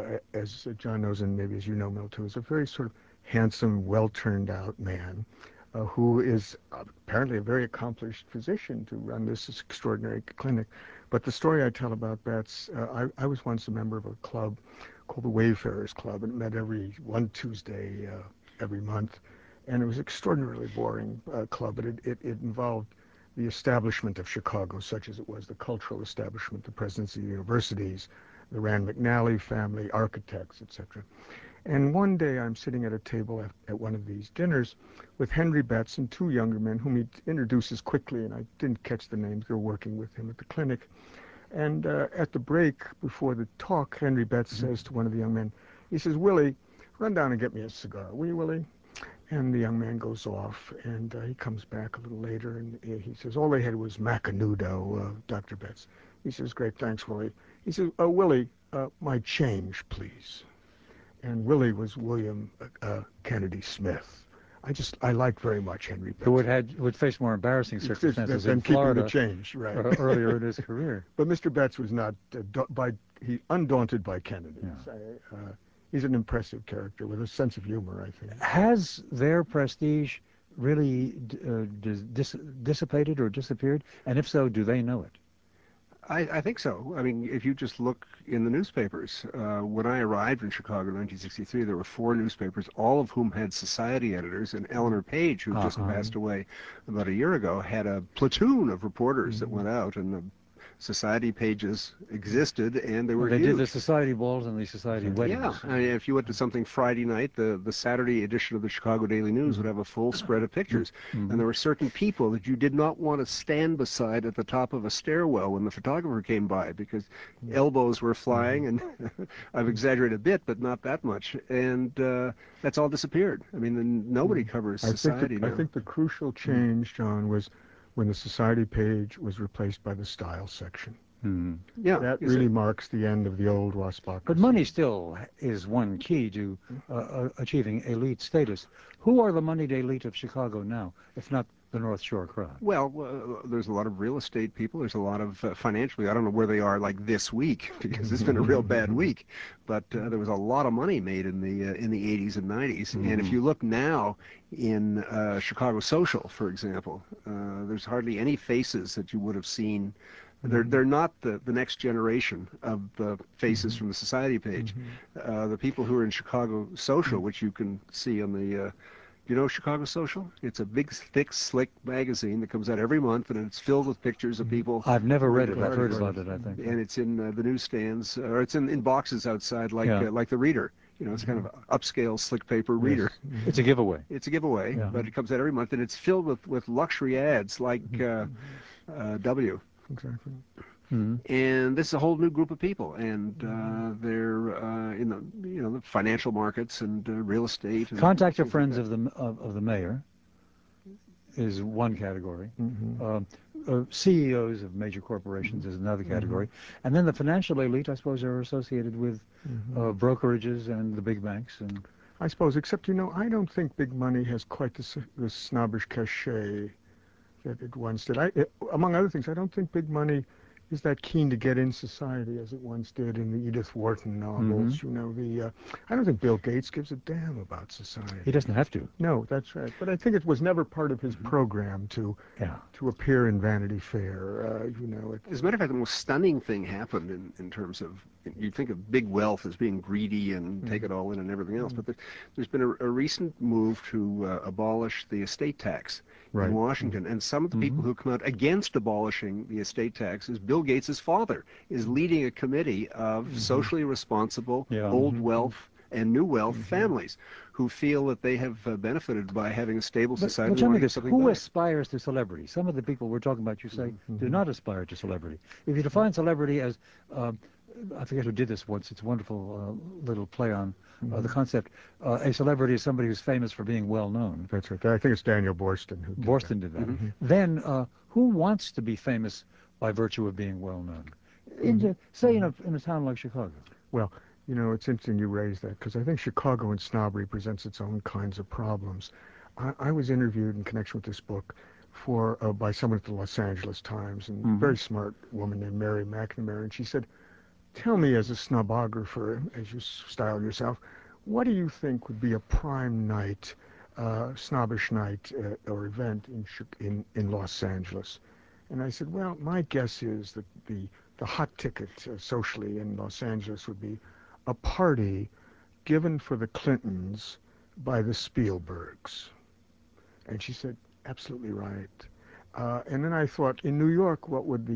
as John knows, and maybe as you know, Mill, too, is a very sort of handsome, well-turned-out man who is apparently a very accomplished physician to run this extraordinary clinic. But the story I tell about Betts, I was once a member of a club called the Wayfarers Club, and it met every one Tuesday every month. And it was an extraordinarily boring club, but it involved the establishment of Chicago, such as it was, the cultural establishment, the presidency of universities, the Rand McNally family, architects, etc. And one day I'm sitting at a table at one of these dinners with Henry Betts and 2 younger men whom he introduces quickly, and I didn't catch the names. They were working with him at the clinic. And at the break before the talk, Henry Betts says to one of the young men, he says, "Willie, run down and get me a cigar, will you, Willie?" And the young man goes off, and he comes back a little later, and he says, "All they had was Macanudo, Dr. Betts." He says, "Great, thanks, Willie." He says, "Willie, my change, please. And Willie was William Kennedy Smith. I like very much Henry Betts. Who would face more embarrassing circumstances in Florida the change, right. earlier in his career. But Mr. Betts was not undaunted by Kennedy. Yeah. He's an impressive character with a sense of humor, I think. Has their prestige really dissipated or disappeared? And if so, do they know it? I think so. I mean, if you just look in the newspapers, when I arrived in Chicago in 1963, there were 4 newspapers, all of whom had society editors, and Eleanor Page, who just passed away about a year ago, had a platoon of reporters that went out, and the society pages existed, and they were They huge. did the society balls and the society weddings. Yeah, I mean, if you went to something Friday night, the Saturday edition of the Chicago Daily News would have a full spread of pictures. And there were certain people that you did not want to stand beside at the top of a stairwell when the photographer came by, because elbows were flying, and I've exaggerated a bit, but not that much. And that's all disappeared. I mean, nobody covers society now. I think the crucial change, John, was when the society page was replaced by the style section. Yeah, that really marks the end of the old Rossbach. But money still is one key to achieving elite status. Who are the moneyed elite of Chicago now, if not the North Shore crowd? Well, there's a lot of real estate people. There's a lot of financially. I don't know where they are like this week, because it's been a real bad week. But there was a lot of money made in the 80s and 90s. And if you look now in Chicago Social, for example, there's hardly any faces that you would have seen. They're not the next generation of the faces from the society page. The people who are in Chicago Social, which you can see on the you know Chicago Social? It's a big, thick, slick magazine that comes out every month, and it's filled with pictures of people. I've never read it. I've heard about it, I think. And it's in the newsstands, or it's in boxes outside, like the Reader. You know, it's kind of an upscale, slick paper Reader. It's a giveaway. It's a giveaway, but it comes out every month, and it's filled with luxury ads like W. Exactly. And this is a whole new group of people, and they're in the financial markets and real estate. And Contact your friends of the mayor is one category. CEOs of major corporations is another category, and then the financial elite, I suppose, are associated with brokerages and the big banks. And I suppose, except I don't think big money has quite the snobbish cachet that it once did. Among other things, I don't think big money is that keen to get in society as it once did in the Edith Wharton novels. I don't think Bill Gates gives a damn about society. He doesn't have to. No, that's right. But I think it was never part of his program to appear in Vanity Fair. As a matter of fact, the most stunning thing happened in terms of, you think of big wealth as being greedy and take it all in and everything else, but there's been a recent move to abolish the estate tax in Washington, and some of the people who come out against abolishing the estate tax is Bill Gates' father is leading a committee of socially responsible old wealth and new wealth families who feel that they have benefited by having a stable society. But tell me this, who aspires to celebrity? Some of the people we're talking about, you say, do not aspire to celebrity. If you define celebrity as, I forget who did this once, it's a wonderful little play on the concept, a celebrity is somebody who's famous for being well known. That's right. I think it's Daniel Boorstin who did that. Then who wants to be famous by virtue of being well known? Say in a town like Chicago. Well, it's interesting you raise that, because I think Chicago and snobbery presents its own kinds of problems. I was interviewed in connection with this book by someone at the Los Angeles Times, and a very smart woman named Mary McNamara, and she said, tell me, as a snobographer, as you style yourself, what do you think would be a prime night, snobbish night or event in Los Angeles? And I said, well, my guess is that the hot ticket socially in Los Angeles would be a party given for the Clintons by the Spielbergs. And she said, absolutely right. And then I thought, in New York, what would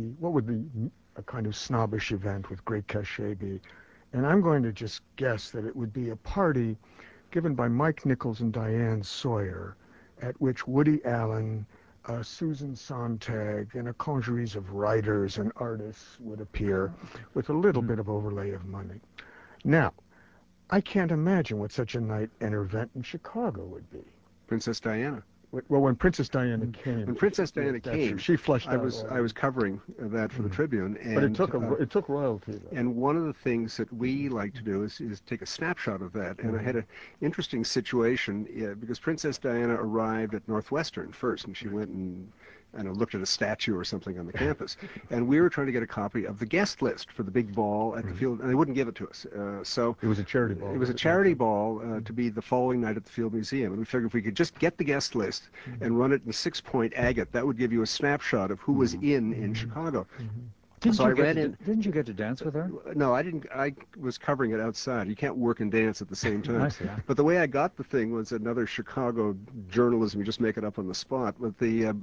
a kind of snobbish event with great cachet be? And I'm going to just guess that it would be a party given by Mike Nichols and Diane Sawyer, at which Woody Allen, Susan Sontag, and a congeries of writers and artists would appear with a little bit of overlay of money. Now, I can't imagine what such a night and event in Chicago would be. Princess Diana. Well, when Princess Diana came, when Princess Diana came, she flushed I out. was covering that for the Tribune, and but it took royalty. Though. And one of the things that we like to do is take a snapshot of that. And I had an interesting situation because Princess Diana arrived at Northwestern first, and she went and looked at a statue or something on the campus. And we were trying to get a copy of the guest list for the big ball at the field, and they wouldn't give it to us. So it was a charity ball. It was a charity ball to be the following night at the Field Museum. And we figured if we could just get the guest list and run it in 6-point agate, that would give you a snapshot of who was in Chicago. Didn't you get to dance with her? No, I didn't. I was covering it outside. You can't work and dance at the same time. I see. But the way I got the thing was another Chicago journalism. You just make it up on the spot. With the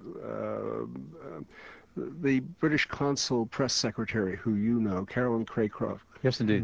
British consul press secretary, who you know, Carolyn Craycroft. Yes, indeed.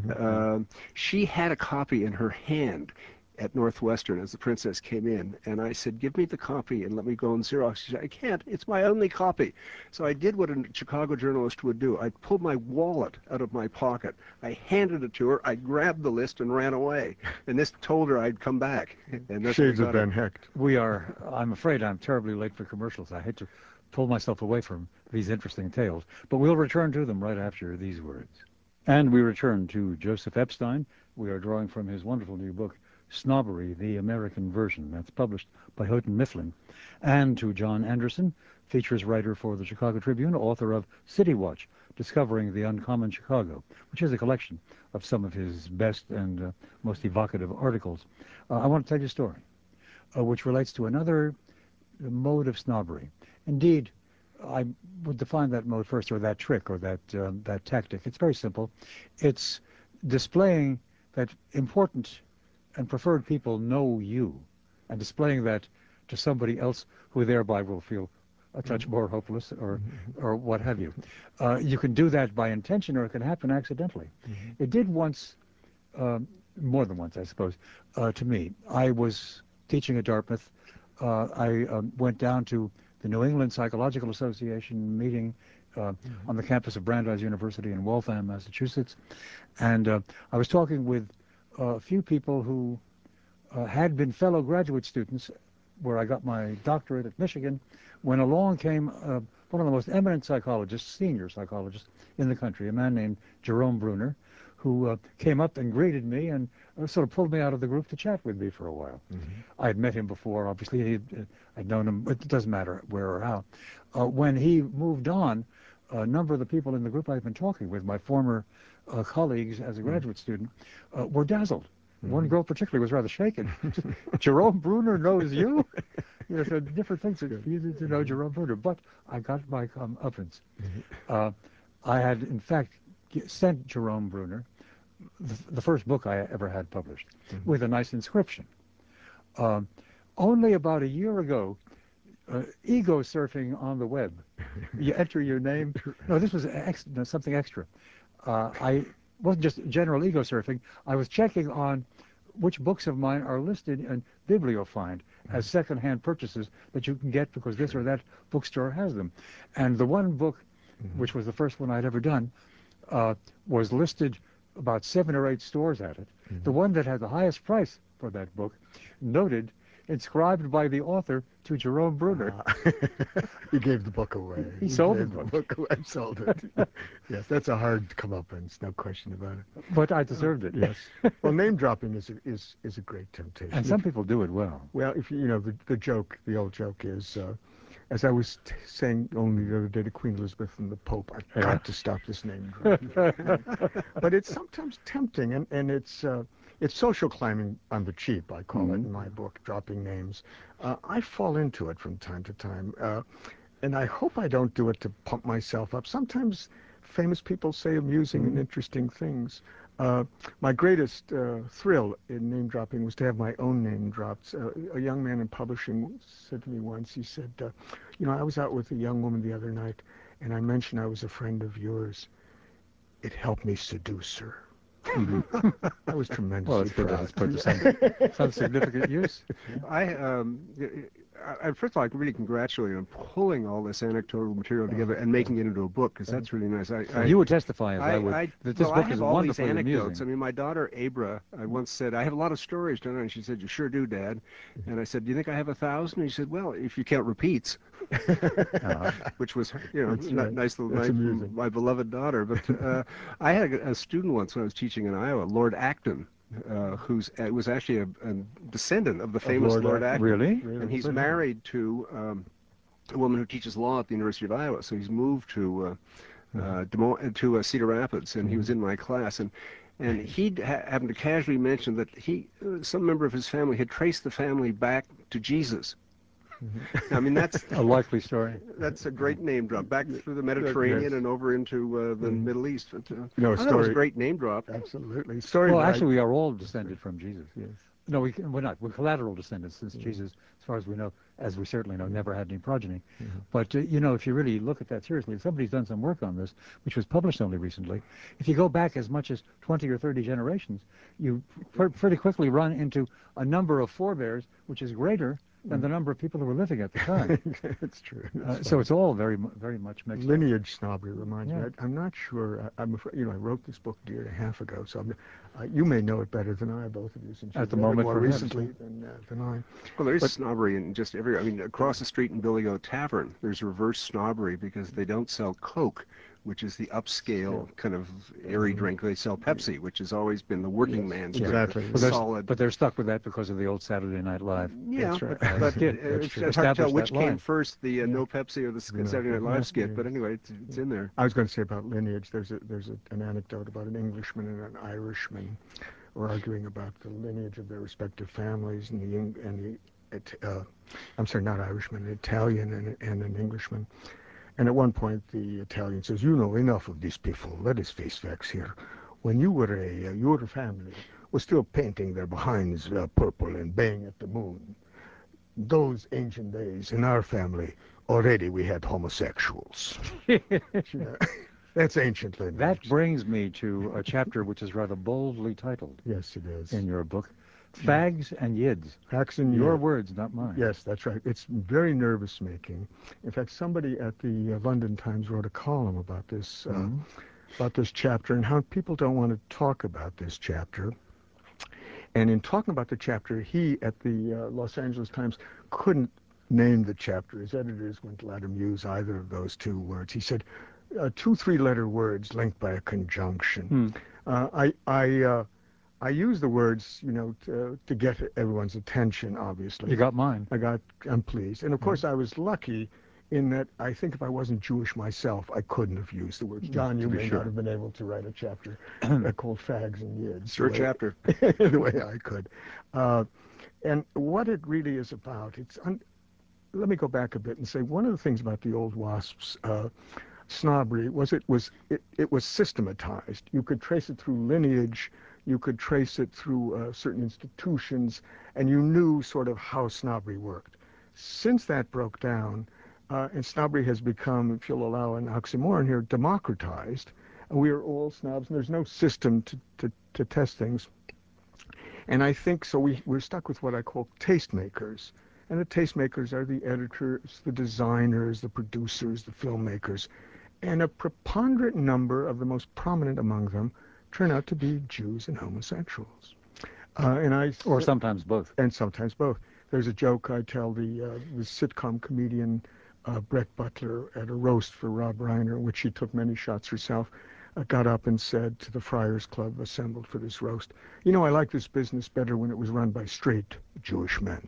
She had a copy in her hand at Northwestern as the princess came in, and I said, give me the copy and let me go and Xerox. She said, I can't, it's my only copy. So I did what a Chicago journalist would do. I pulled my wallet out of my pocket, I handed it to her, I grabbed the list and ran away, and this told her I'd come back. And that's Shades of Ben Hecht. I'm afraid I'm terribly late for commercials. I hate to pull myself away from these interesting tales, but we'll return to them right after these words. And we return to Joseph Epstein. We are drawing from his wonderful new book, Snobbery, the American Version. That's published by Houghton Mifflin. And to John Anderson, features writer for the Chicago Tribune, author of City Watch, Discovering the Uncommon Chicago, which is a collection of some of his best and most evocative articles. I want to tell you a story, which relates to another mode of snobbery. Indeed, I would define that mode first, or that trick, or that tactic. It's very simple. It's displaying that important and preferred people know you, and displaying that to somebody else who thereby will feel a touch more hopeless or what have you. You can do that by intention, or it can happen accidentally. It did once, more than once, I suppose, to me. I was teaching at Dartmouth. I went down to the New England Psychological Association meeting on the campus of Brandeis University in Waltham, Massachusetts, and I was talking with a few people who had been fellow graduate students where I got my doctorate at Michigan, when along came one of the most eminent psychologists, senior psychologists in the country, a man named Jerome Bruner, who came up and greeted me and sort of pulled me out of the group to chat with me for a while. I had met him before, obviously. I'd known him, but it doesn't matter where or how. When he moved on, a number of the people in the group I'd been talking with, my former colleagues as a graduate student, were dazzled. One girl particularly was rather shaken. Jerome Bruner knows you? You know, so different things for you to know Jerome Bruner. But I got my comeuppance. I had, in fact, sent Jerome Bruner the first book I ever had published with a nice inscription. Only about a year ago, ego surfing on the web. You enter your name. No, this was something extra. I wasn't just general ego surfing. I was checking on which books of mine are listed in Bibliofind as second-hand purchases that you can get because this or that bookstore has them. And the one book, which was the first one I'd ever done, was listed about 7 or 8 stores at it. The one that had the highest price for that book, noted, inscribed by the author to Jerome Bruner. He gave the book away. He sold the book. I sold it. Yes, that's a hard comeuppance, no question about it. But I deserved it. Yes. Well, name dropping is a great temptation. And some people do it well. Well, if you know the old joke is, as I was saying only the other day to Queen Elizabeth and the Pope, I've got to stop this name dropping. But it's sometimes tempting, and it's social climbing on the cheap, I call it in my book, dropping names. I fall into it from time to time, and I hope I don't do it to pump myself up. Sometimes famous people say amusing and interesting things. My greatest thrill in name dropping was to have my own name dropped. A young man in publishing said to me once, he said, you know, I was out with a young woman the other night, and I mentioned I was a friend of yours. It helped me seduce her. I was tremendously proud. Well, it's put to some significant use. I first of all, I can really congratulate you on pulling all this anecdotal material together and making it into a book, because that's really nice. You would testify, as I would, that this well, book I have is all these wonderfully anecdotes. amusing. I mean, my daughter, Abra, I once said, I have a lot of stories, don't I? And she said, you sure do, Dad. And I said, do you think I have 1,000? And she said, well, if you count repeats. Which was, nice little night from my beloved daughter. But I had a student once when I was teaching in Iowa, Lord Acton, who was actually a descendant of the famous Lord Acton. Really? And he's married to a woman who teaches law at the University of Iowa. So he's moved to Cedar Rapids, and he was in my class. And he happened to casually mention that some member of his family had traced the family back to Jesus. I mean, that's a likely story. That's a great name drop, back through the Mediterranean and over into the Middle East. But, that was a great name drop. Absolutely. Well, actually, we are all descended from Jesus. Yes. No, we're not. We're collateral descendants, since Jesus, as far as we know, as we certainly know, never had any progeny. But, if you really look at that seriously, somebody's done some work on this, which was published only recently. If you go back as much as 20 or 30 generations, you pretty quickly run into a number of forebears, which is greater than the number of people who were living at the time. It's true. So it's all very, very much mixed Lineage snobbery reminds me. I'm not sure. I'm afraid, I wrote this book a year and a half ago, so you may know it better than I, both of you, since you've read it more recently than I. Well, there's snobbery in just every. I mean, across the street in Billy Goat Tavern, there's reverse snobbery because they don't sell Coke, which is the upscale kind of airy drink. They sell Pepsi, which has always been the working man's drink. Exactly. But they're stuck with that because of the old Saturday Night Live. Yeah, that's right. but it's hard to tell which came first, the no Pepsi or the Saturday Night Live skit. But anyway, it's in there. I was going to say about lineage. There's an anecdote about an Englishman and an Irishman were arguing about the lineage of their respective families, I'm sorry, not Irishman, an Italian and an Englishman. And at one point, the Italian says, "You know enough of these people. Let us face facts here. When your family was still painting their behinds purple and baying at the moon, those ancient days in our family, already we had homosexuals." That's ancient lineage. That brings me to a chapter which is rather boldly titled. Yes, it is. In your book. Fags and Yids. Fags and Yids. Your words, not mine. Yes, that's right. It's very nervous-making. In fact, somebody at the London Times wrote a column about this chapter and how people don't want to talk about this chapter. And in talking about the chapter, he at the Los Angeles Times couldn't name the chapter. His editors wouldn't let him use either of those two words. He said 2 3-letter words linked by a conjunction. I use the words, to get everyone's attention, obviously. You got mine. I'm pleased. And of course, I was lucky in that I think if I wasn't Jewish myself, I couldn't have used the words. John, you may not have been able to write a chapter called Fags and Yids. Short chapter. The way I could. And what it really is about, let me go back a bit and say one of the things about the old WASP's snobbery was it was systematized. You could trace it through lineage. You could trace it through certain institutions, and you knew sort of how snobbery worked. Since that broke down, and snobbery has become, if you'll allow an oxymoron here, democratized, and we are all snobs, and there's no system to test things. And I think so we're stuck with what I call tastemakers. And the tastemakers are the editors, the designers, the producers, the filmmakers. And a preponderant number of the most prominent among them turn out to be Jews and homosexuals. Or sometimes both. And sometimes both. There's a joke I tell the sitcom comedian Brett Butler at a roast for Rob Reiner, in which she took many shots herself, got up and said to the Friars Club assembled for this roast, "I like this business better when it was run by straight Jewish men."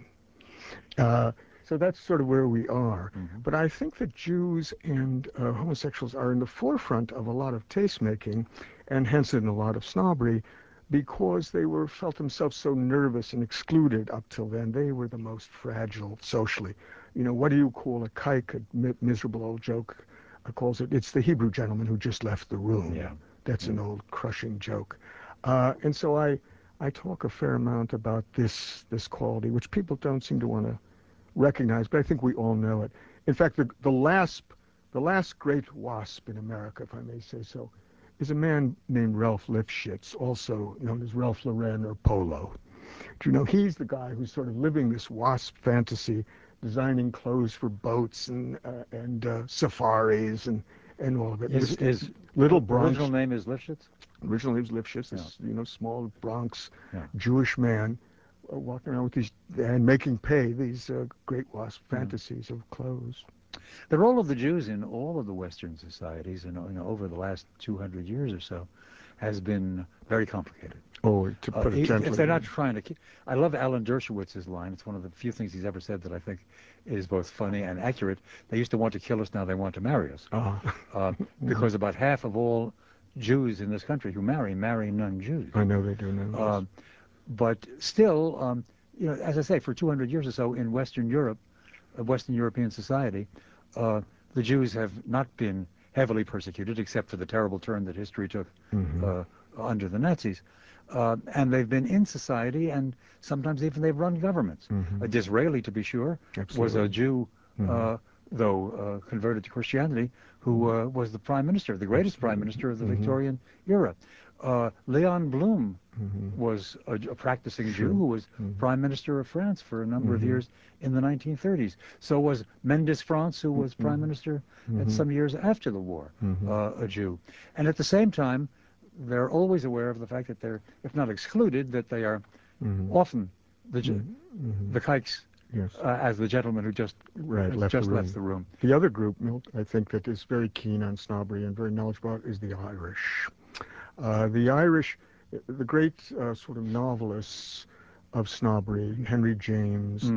So that's sort of where we are. Mm-hmm. But I think that Jews and homosexuals are in the forefront of a lot of taste-making, and hence in a lot of snobbery, because they felt themselves so nervous and excluded up till then. They were the most fragile socially. What do you call a kike, a miserable old joke? Calls it's the Hebrew gentleman who just left the room. Yeah. That's an old crushing joke. And so I talk a fair amount about this quality, which people don't seem to want to recognize, but I think we all know it. In fact, the last great WASP in America, if I may say so, is a man named Ralph Lifshitz, also known as Ralph Lauren or Polo. Do you know, he's the guy who's sort of living this WASP fantasy, designing clothes for boats and safaris and all of it. His Little Bronx. original name is Lifshitz? Original name is Lifshitz, this small Bronx Yeah. Jewish man walking around with these and making pay these great wasp fantasies of clothes. The role of the Jews in all of the Western societies, and over the last 200 years or so, has been very complicated. Oh, to put it gently. If they're not trying to keep... I love Alan Dershowitz's line. It's one of the few things he's ever said that I think is both funny and accurate. They used to want to kill us, now they want to marry us. Because about half of all Jews in this country who marry non-Jews. I know they do know. But still, as I say, for 200 years or so in Western Europe, Western European society, the Jews have not been heavily persecuted, except for the terrible turn that history took under the Nazis. And they've been in society, and sometimes even they've run governments. Disraeli, to be sure, was a Jew, though converted to Christianity, who was the prime minister, the greatest prime minister of the Victorian era. Leon Blum was a practicing Jew who was prime minister of France for a number of years in the 1930s. So was Mendes France, who was prime minister at some years after the war, a Jew. And at the same time, they're always aware of the fact that they're, if not excluded, that they are often the kikes, as the gentleman who just left the room. The other group, Milt, I think, that is very keen on snobbery and very knowledgeable is the Irish. The Irish, the great sort of novelists of snobbery, Henry James,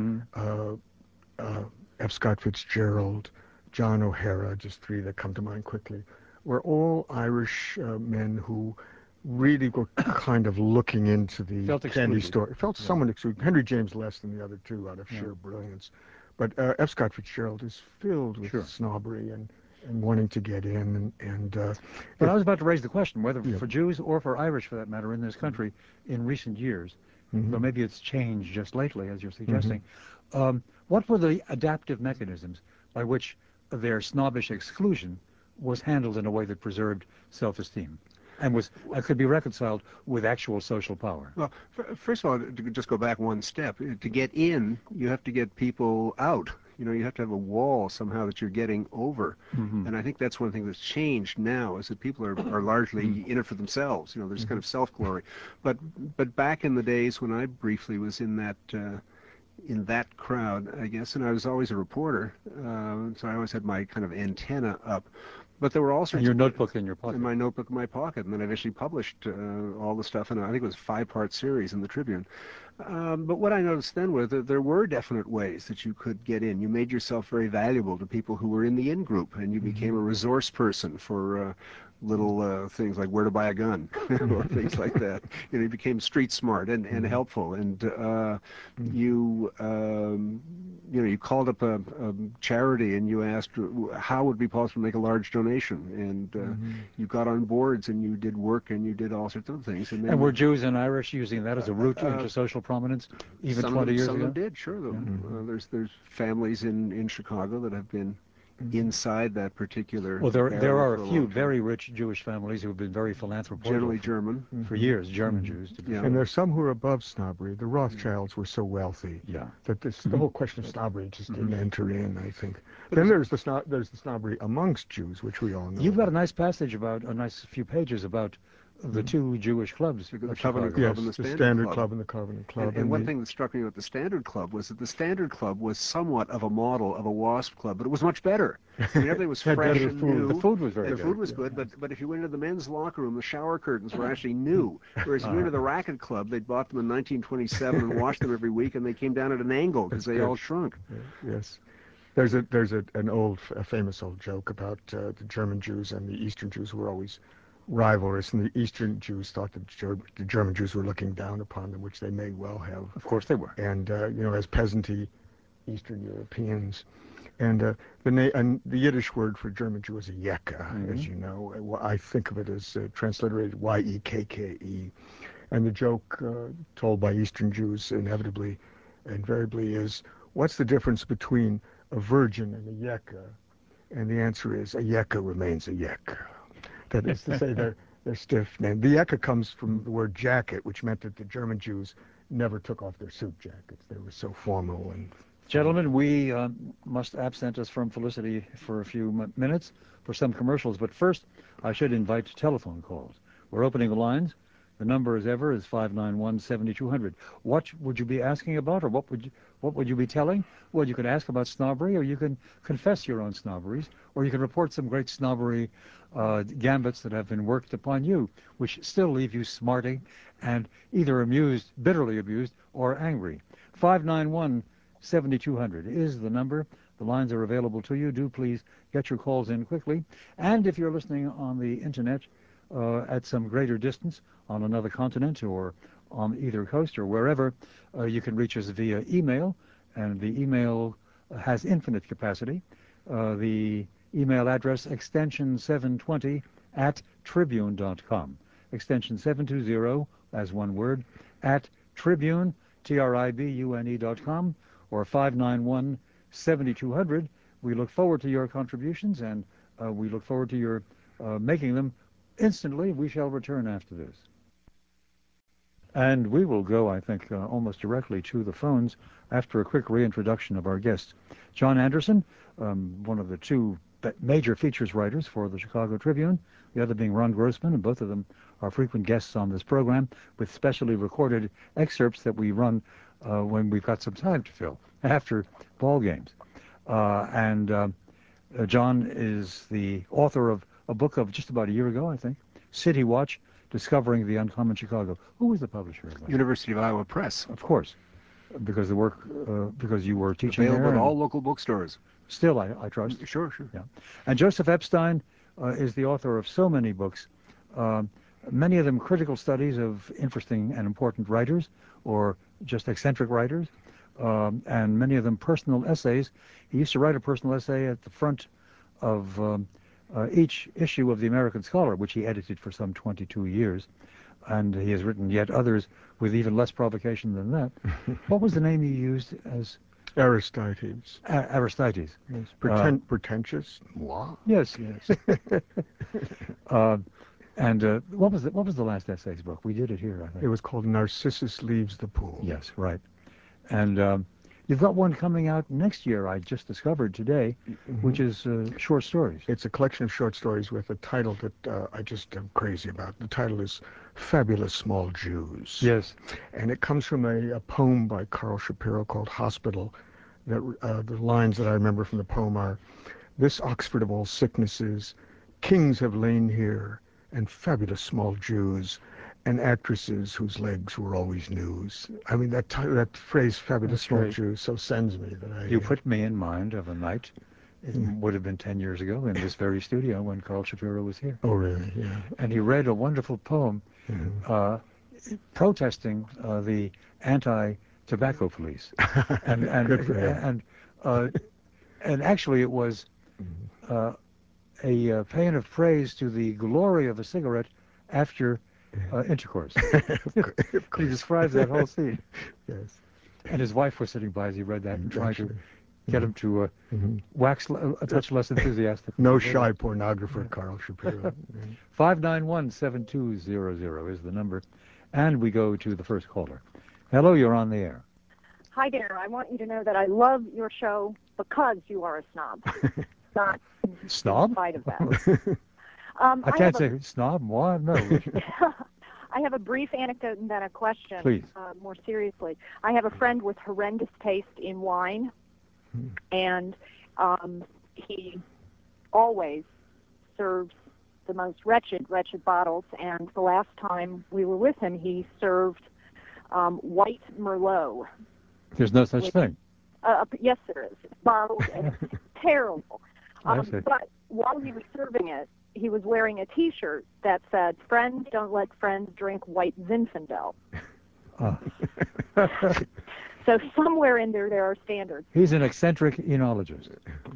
F. Scott Fitzgerald, John O'Hara, just three that come to mind quickly, were all Irish men who really were kind of looking into the candy store. Felt somewhat excluded. Henry James less than the other two out of sheer brilliance. But F. Scott Fitzgerald is filled with snobbery and wanting to get in. But I was about to raise the question, whether for Jews or for Irish, for that matter, in this country in recent years, though maybe it's changed just lately, as you're suggesting, what were the adaptive mechanisms by which their snobbish exclusion was handled in a way that preserved self-esteem and could be reconciled with actual social power? Well, first of all, to just go back one step, to get in, you have to get people out. You have to have a wall somehow that you're getting over. And I think that's one thing that's changed now, is that people are largely in it for themselves. There's kind of self-glory. But back in the days when I briefly was in that crowd, I guess, and I was always a reporter, so I always had my kind of antenna up. But there were all sorts and your notebook in your pocket. And my notebook in my pocket. And then I eventually published all the stuff, and I think it was a 5-part series in the Tribune. But what I noticed then was that there were definite ways that you could get in. You made yourself very valuable to people who were in the in-group, and you became a resource person for little things like where to buy a gun or things like that. You became street smart and helpful, and you called up a charity and you asked how would it be possible to make a large donation, and you got on boards and you did work and you did all sorts of things. And were Jews and Irish using that as a route into social prominence even 20 years ago? Some of them did, sure. There's families in Chicago that have been inside that particular. Well, there are a few very rich Jewish families who have been very philanthropical. Generally German. For years, German Jews. To be And there's some who are above snobbery. The Rothschilds were so wealthy that the whole question of snobbery just didn't enter in, I think. Then there's the snobbery amongst Jews, which we all know. You've got a nice passage about, a nice few pages about the two Jewish clubs. The Covenant Club and the Standard Club and the Covenant Club. And one thing that struck me with the Standard Club was that the Standard Club was somewhat of a model of a WASP club, but it was much better. Everything was fresh and new. The food was very good. The food was good, but if you went into the men's locker room, the shower curtains were actually new. Whereas if you went to the Racket Club, they'd bought them in 1927 and washed them every week, and they came down at an angle because they all shrunk. Yes. There's a famous old joke about the German Jews and the Eastern Jews who were always rivalrous, and the Eastern Jews thought that the German Jews were looking down upon them, which they may well have. Of course they were. And as peasanty Eastern Europeans, and the Yiddish word for German Jew is a yekka, as you know. I think of it as transliterated Y-E-K-K-E, and the joke told by Eastern Jews invariably is, what's the difference between a virgin and a yekka? And the answer is, a yekka remains a yekka. That is to say, they're stiff. And the yekka comes from the word jacket, which meant that the German Jews never took off their suit jackets. They were so formal and Gentlemen, we must absent us from Felicity for a few minutes for some commercials, but first I should invite telephone calls. We're opening the lines. The number, as ever, is 591-7200. What would you be asking about, or what would you be telling? Well, you can ask about snobbery, or you can confess your own snobberies, or you can report some great snobbery gambits that have been worked upon you, which still leave you smarting and either amused, bitterly amused, or angry. 591-7200 is the number. The lines are available to you. Do please get your calls in quickly. And if you're listening on the Internet at some greater distance, on another continent or on either coast or wherever, you can reach us via email, and the email has infinite capacity. The email address extension 720 at tribune.com. Extension 720 as one word at tribune, tribune.com, or 591-7200. We look forward to your contributions, and we look forward to your making them instantly. We shall return after this. And we will go, I think, almost directly to the phones after a quick reintroduction of our guests. John Anderson, one of the two major features writers for the Chicago Tribune, the other being Ron Grossman, and both of them are frequent guests on this program with specially recorded excerpts that we run when we've got some time to fill after ball games. John is the author of a book of just about a year ago, I think, City Watch, Discovering the Uncommon Chicago. Who was the publisher of that? University of Iowa Press. Of course, because the work, because you were teaching Available there. at all local bookstores. Still, I trust. Sure. Yeah. And Joseph Epstein is the author of so many books, many of them critical studies of interesting and important writers, or just eccentric writers, and many of them personal essays. He used to write a personal essay at the front of each issue of the American Scholar, which he edited for some 22 years, and he has written yet others with even less provocation than that. What was the name he used as? Aristides. Aristides. Yes. Pretentious? Moi? Yes. What was the last essays book? We did it here, I think. It was called Narcissus Leaves the Pool. Yes, right. And you've got one coming out next year, I just discovered today, which is short stories. It's a collection of short stories with a title that I just am crazy about. The title is Fabulous Small Jews. Yes. And it comes from a poem by Carl Shapiro called Hospital. That the lines that I remember from the poem are, "This Oxford of all sicknesses, kings have lain here, and fabulous small Jews, and actresses whose legs were always news." I mean, that phrase, "fabulous small Jews," so sends me that You put me in mind of a night, it would have been 10 years ago, in this very studio when Carl Shapiro was here. Oh, really? Yeah. And he read a wonderful poem protesting the anti-tobacco police. And actually it was a paean of praise to the glory of a cigarette after intercourse. He describes that whole scene. Yes. And his wife was sitting by as he read that and trying to get him to wax a touch less enthusiastic. No shy pornographer, Carl Shapiro. 591-7200 is the number. And we go to the first caller. Hello, you're on the air. Hi there. I want you to know that I love your show because you are a snob. Not Snob? in spite of that. I can't say snob. Moi? No. I have a brief anecdote and then a question. Please. More seriously. I have a friend with horrendous taste in wine, and he always serves the most wretched bottles, and the last time we were with him, he served white Merlot. There's no such thing. Yes, there is. It's bottled, and it's terrible. But while he was serving it, he was wearing a T-shirt that said, "Friends don't let friends drink white Zinfandel." So somewhere in there are standards. He's an eccentric enologist.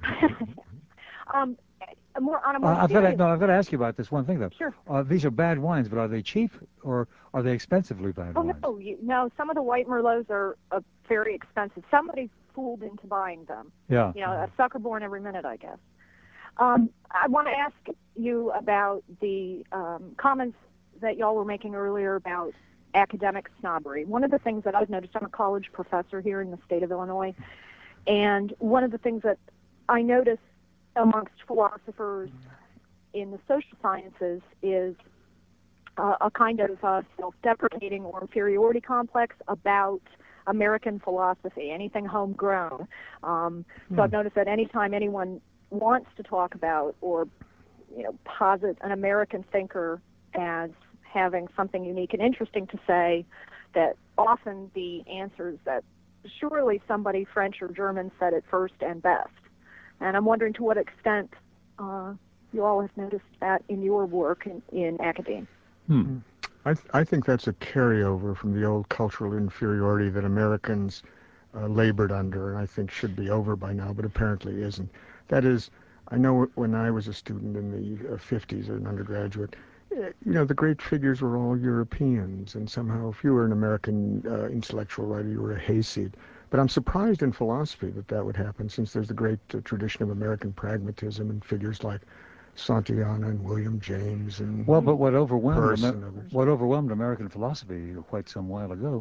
On a more I've serious... got to ask you about this one thing, though. Sure. These are bad wines, but are they cheap or are they expensively bad wines? No, some of the white Merlots are very expensive. Somebody's fooled into buying them. Yeah. You know, a sucker born every minute, I guess. I want to ask you about the comments that y'all were making earlier about academic snobbery. One of the things that I've noticed, I'm a college professor here in the state of Illinois, And one of the things that I notice amongst philosophers in the social sciences is a kind of self-deprecating or inferiority complex about American philosophy, anything homegrown. So I've noticed that anytime anyone wants to talk about or posit an American thinker as having something unique and interesting to say, that often the answer is that surely somebody French or German said it first and best. And I'm wondering to what extent you all have noticed that in your work in academia. I think that's a carryover from the old cultural inferiority that Americans labored under, and I think should be over by now, but apparently isn't. That is, I know when I was a student in the 50s as an undergraduate, the great figures were all Europeans, and somehow if you were an American intellectual writer, you were a hayseed. But I'm surprised in philosophy that would happen, since there's the great tradition of American pragmatism and figures like Santayana and William James and but what overwhelmed American philosophy quite some while ago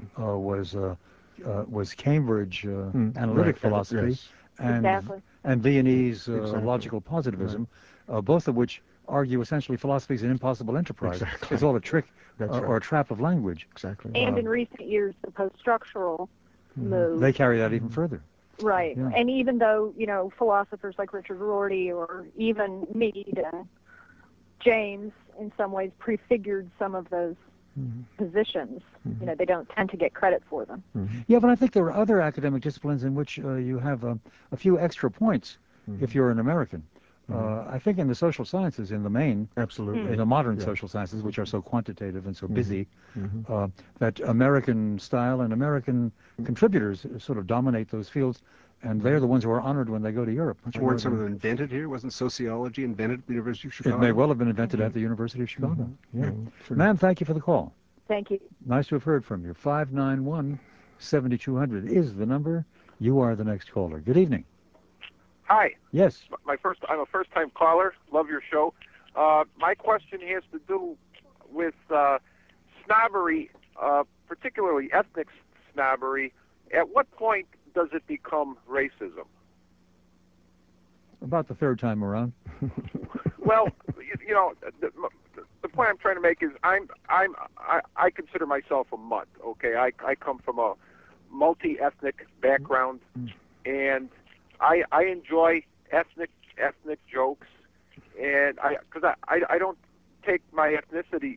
was Cambridge analytic philosophy and Viennese logical positivism, both of which argue essentially philosophy is an impossible enterprise. Exactly. It's all a trick right. or a trap of language. Exactly. And in recent years, the post-structural move. They carry that even further. Right. Yeah. And even though, philosophers like Richard Rorty or even Mead and James in some ways prefigured some of those positions, they don't tend to get credit for them. Yeah, but I think there are other academic disciplines in which you have a few extra points if you're an American. I think in the social sciences, in the main, absolutely, in the modern social sciences, which are so quantitative and so busy, that American style and American contributors sort of dominate those fields, and they're the ones who are honored when they go to Europe. Weren't some of them invented here? Wasn't sociology invented at the University of Chicago? It may well have been invented at the University of Chicago. Ma'am, thank you for the call. Thank you. Nice to have heard from you. 591-7200 is the number. You are the next caller. Good evening. Hi. Yes. I'm a first-time caller. Love your show. My question has to do with snobbery, particularly ethnic snobbery. At what point does it become racism? About the third time around. Well, the point I'm trying to make is I consider myself a mutt. Okay, I come from a multi-ethnic background, and I enjoy ethnic jokes, and because I don't take my ethnicity,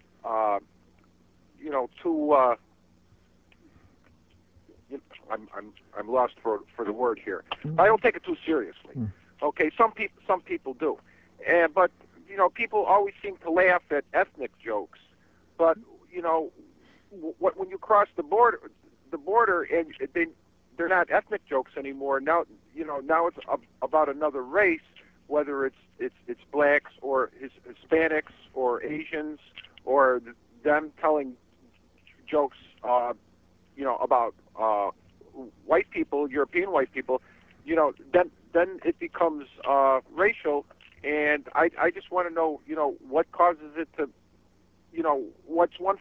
too. I'm lost for the word here. I don't take it too seriously. Okay, some people do, but people always seem to laugh at ethnic jokes. But when you cross the border and they're not ethnic jokes anymore. Now it's about another race, whether it's blacks or Hispanics or Asians, or them telling jokes, about white people, European white people. Then it becomes racial, and I just want to know, what causes it to, what's one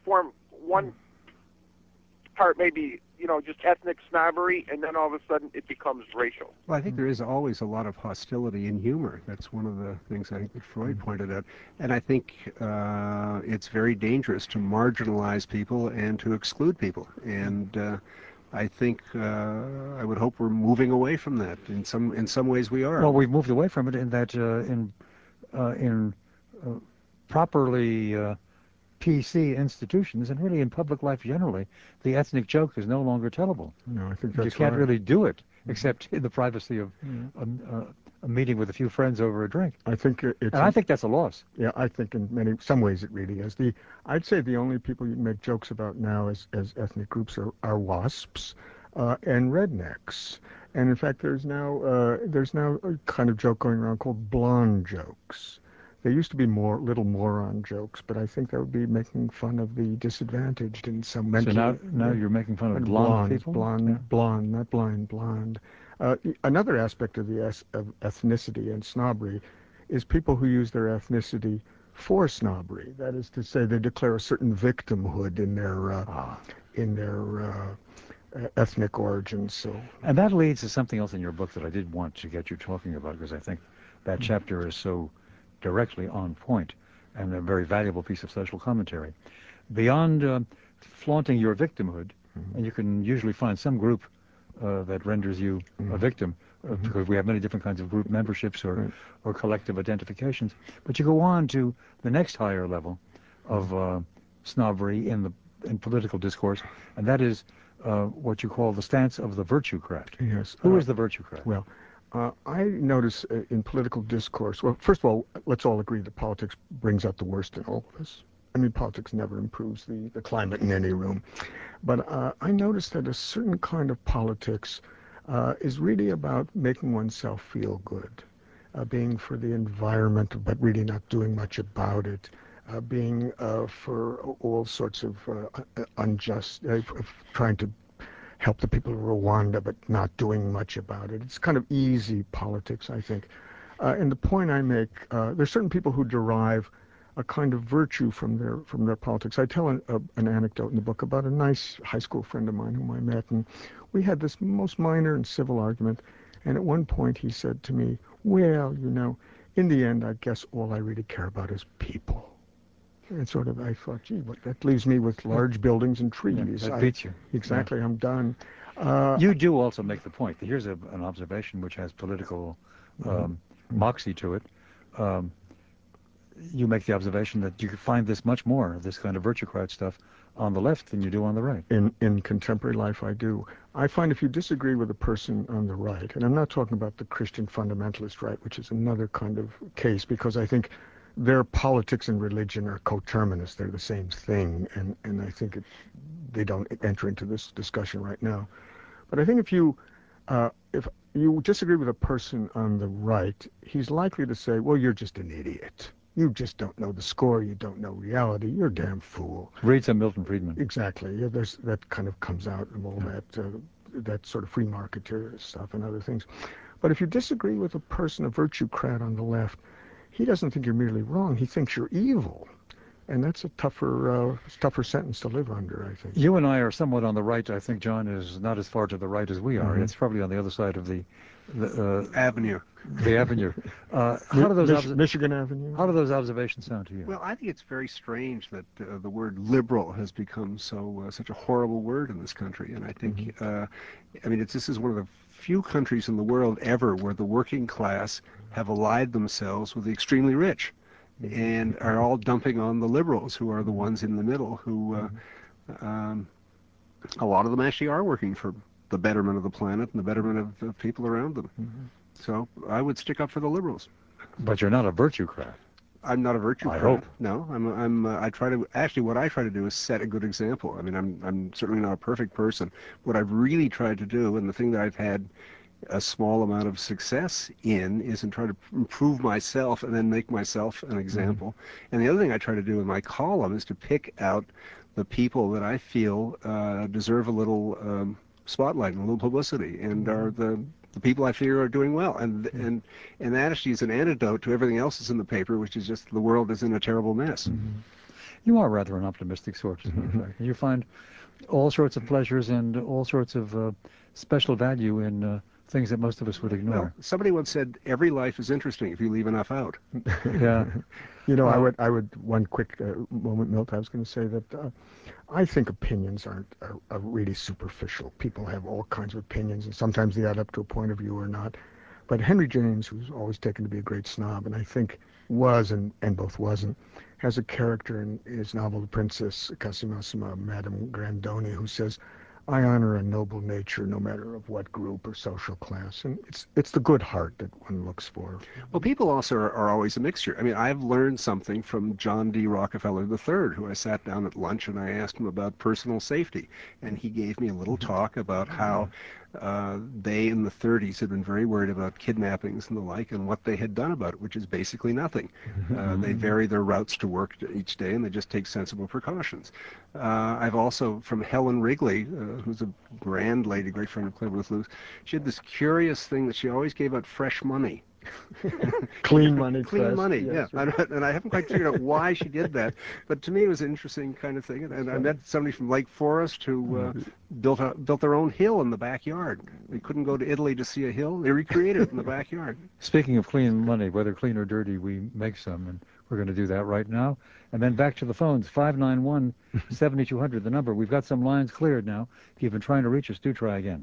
part maybe, just ethnic snobbery, and then all of a sudden it becomes racial. Well, I think there is always a lot of hostility in humor. That's one of the things I think that Freud pointed out. And I think it's very dangerous to marginalize people and to exclude people. And I think I would hope we're moving away from that. In some ways we are. Well, we've moved away from it in that in properly PC institutions and really in public life generally, the ethnic joke is no longer tellable. No, I think that's you can't right. really do it except in the privacy of a meeting with a few friends over a drink. I think I think that's a loss. Yeah, I think in some ways it really is. I'd say the only people you can make jokes about now as ethnic groups are WASPs and rednecks. And in fact, there's now a kind of joke going around called blonde jokes. There used to be little moron jokes, but I think that would be making fun of the disadvantaged in some way. So now you're making fun of blonde people? Blonde, not blind, blonde. Another aspect of of ethnicity and snobbery is people who use their ethnicity for snobbery. That is to say, they declare a certain victimhood in their ethnic origins. So, and that leads to something else in your book that I did want to get you talking about, because I think that chapter is so directly on point and a very valuable piece of social commentary. Beyond flaunting your victimhood, and you can usually find some group that renders you a victim, because we have many different kinds of group memberships or collective identifications. But you go on to the next higher level of snobbery in political discourse, and that is what you call the stance of the virtuecrat. Yes. Who is the virtuecrat? Well, I notice in political discourse, well, first of all, let's all agree that politics brings out the worst in all of us. I mean, politics never improves the climate in any room. But I notice that a certain kind of politics is really about making oneself feel good, being for the environment, but really not doing much about it, being for all sorts of unjust, trying to help the people of Rwanda, but not doing much about it. It's kind of easy politics, I think. And the point I make, there's certain people who derive a kind of virtue from their politics. I tell an anecdote in the book about a nice high school friend of mine whom I met, and we had this most minor and civil argument. And at one point he said to me, well, in the end, I guess all I really care about is people. And sort of, I thought, gee, that leaves me with large buildings and trees. Yeah, that beats you. Exactly, yeah. I'm done. You do also make the point. Here's an observation which has political moxie to it. You make the observation that you can find this much more, this kind of virtuecrat stuff, on the left than you do on the right. In contemporary life, I do. I find if you disagree with a person on the right, and I'm not talking about the Christian fundamentalist right, which is another kind of case, because I think their politics and religion are coterminous. They're the same thing, and I think they don't enter into this discussion right now. But I think if you disagree with a person on the right, he's likely to say, well, you're just an idiot. You just don't know the score. You don't know reality. You're a damn fool. Read some Milton Friedman. Exactly. Yeah, that kind of comes out of all that sort of free marketeer stuff and other things. But if you disagree with a person, a virtuecrat on the left, he doesn't think you're merely wrong. He thinks you're evil. And that's a tougher sentence to live under, I think. You and I are somewhat on the right. I think John is not as far to the right as we are. It's probably on the other side of the avenue. The avenue. How do those Michigan Avenue? How do those observations sound to you? Well, I think it's very strange that the word liberal has become such a horrible word in this country. And I think, this is one of the few countries in the world ever where the working class have allied themselves with the extremely rich, and are all dumping on the liberals, who are the ones in the middle, who a lot of them actually are working for the betterment of the planet and the betterment of people around them. So I would stick up for the liberals. But you're not a virtuecrat. I'm not a virtuecrat. I hope. No, I try to, actually what I try to do is set a good example. I mean, I'm certainly not a perfect person. What I've really tried to do, and the thing that I've had a small amount of success is in trying to improve myself and then make myself an example. And the other thing I try to do in my column is to pick out the people that I feel deserve a little spotlight and a little publicity, and are the people I feel are doing well. And that actually is an antidote to everything else that's in the paper, which is just the world is in a terrible mess. You are rather an optimistic sort, as a matter of fact. You find all sorts of pleasures and all sorts of special value in things that most of us would ignore. Well, somebody once said, every life is interesting if you leave enough out. Yeah. I would one quick moment, Milt, I was going to say that I think opinions are really superficial. People have all kinds of opinions, and sometimes they add up to a point of view or not. But Henry James, who's always taken to be a great snob, and I think was and both wasn't, has a character in his novel The Princess Casimassima, Madame Grandoni, who says, I honor a noble nature no matter of what group or social class. And it's the good heart that one looks for. Well, people also are always a mixture. I mean, I've learned something from John D. Rockefeller III, who I sat down at lunch and I asked him about personal safety. And he gave me a little talk about how they in the 30s had been very worried about kidnappings and the like, and what they had done about it, which is basically nothing. They vary their routes to work each day, and they just take sensible precautions. I've also, from Helen Wrigley, who's a grand lady, great friend of Claire Booth Lewis, she had this curious thing that she always gave out fresh money Clean money Clean trust. money, Yes, yeah. right. And I haven't quite figured out why she did that, but to me it was an interesting kind of thing. And I met somebody from Lake Forest who built their own hill in the backyard. They couldn't go to Italy to see a hill. They recreated it in the backyard. Speaking of clean money, whether clean or dirty, we make some, and we're going to do that right now. And then back to the phones, 591-7200, the number. We've got some lines cleared now. If you've been trying to reach us, do try again.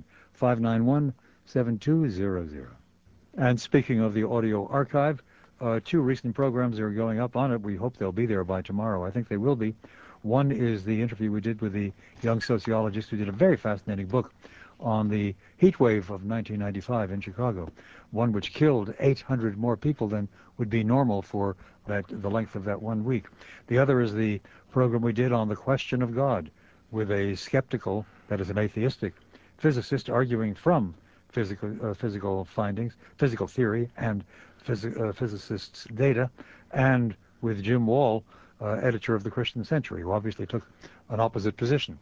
591-7200. And speaking of the audio archive, 2 recent programs are going up on it. We hope they'll be there by tomorrow. I think they will be. One is the interview we did with the young sociologist who did a very fascinating book on the heat wave of 1995 in Chicago, one which killed 800 more people than would be normal for the length of that 1 week. The other is the program we did on the question of God with a skeptical, that is an atheistic, physicist arguing from physical findings, physical theory, and physicists' data, and with Jim Wall, editor of the Christian Century, who obviously took an opposite position.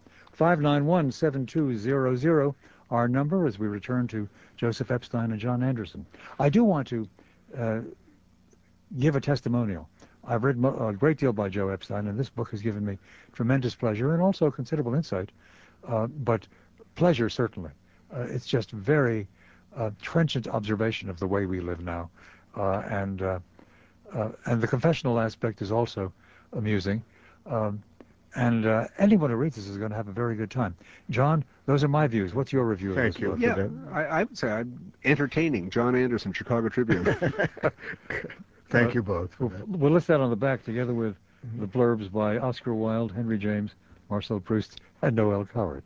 591-7200, our number, as we return to Joseph Epstein and John Anderson. I do want to give a testimonial. I've read a great deal by Joe Epstein, and this book has given me tremendous pleasure and also considerable insight, but pleasure certainly. It's just very trenchant observation of the way we live now, and the confessional aspect is also amusing. And anyone who reads this is going to have a very good time. John, those are my views. What's your review of this book? Yeah, I would say I'm entertaining. John Anderson, Chicago Tribune. Thank you both for that. We'll list that on the back together with the blurbs by Oscar Wilde, Henry James, Marcel Proust, and Noel Coward.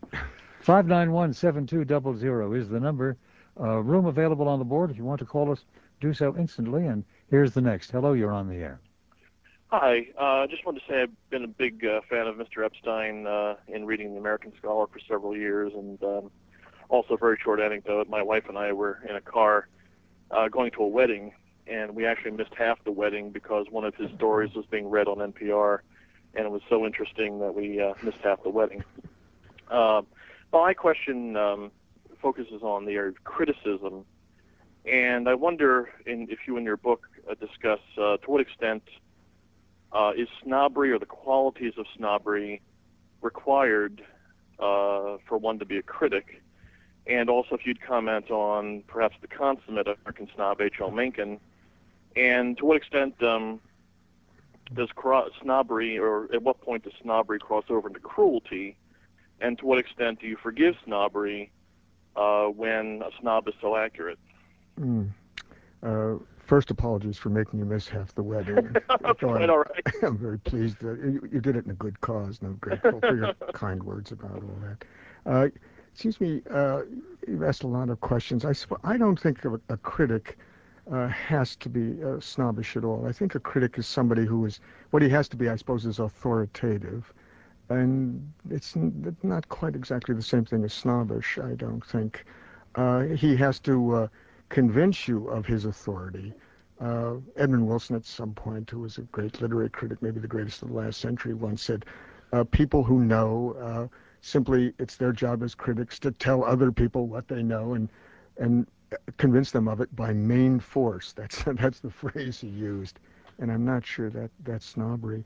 591-7200 is the number. Room available on the board. If you want to call us, do so instantly. And here's the next. Hello, you're on the air. Hi. I just wanted to say I've been a big fan of Mr. Epstein in reading The American Scholar for several years, and also a very short anecdote. My wife and I were in a car going to a wedding, and we actually missed half the wedding because one of his stories was being read on NPR, and it was so interesting that we missed half the wedding. My question focuses on the criticism, and I wonder if you in your book discuss to what extent is snobbery or the qualities of snobbery required for one to be a critic, and also if you'd comment on perhaps the consummate American snob, H.L. Mencken, and to what extent does snobbery, or at what point does snobbery cross over into cruelty, and to what extent do you forgive snobbery when a snob is so accurate? First, apologies for making you miss half the wedding. Quite all right. I'm very pleased that you did it in a good cause, and I'm grateful for your kind words about all that. Excuse me, you've asked a lot of questions. I don't think of a critic has to be snobbish at all. I think a critic is somebody who is, what he has to be, I suppose, is authoritative. And it's not quite exactly the same thing as snobbish, I don't think. He has to convince you of his authority. Edmund Wilson, at some point, who was a great literary critic, maybe the greatest of the last century, once said, people who know, simply it's their job as critics to tell other people what they know and convince them of it by main force. That's the phrase he used. And I'm not sure that that's snobbery.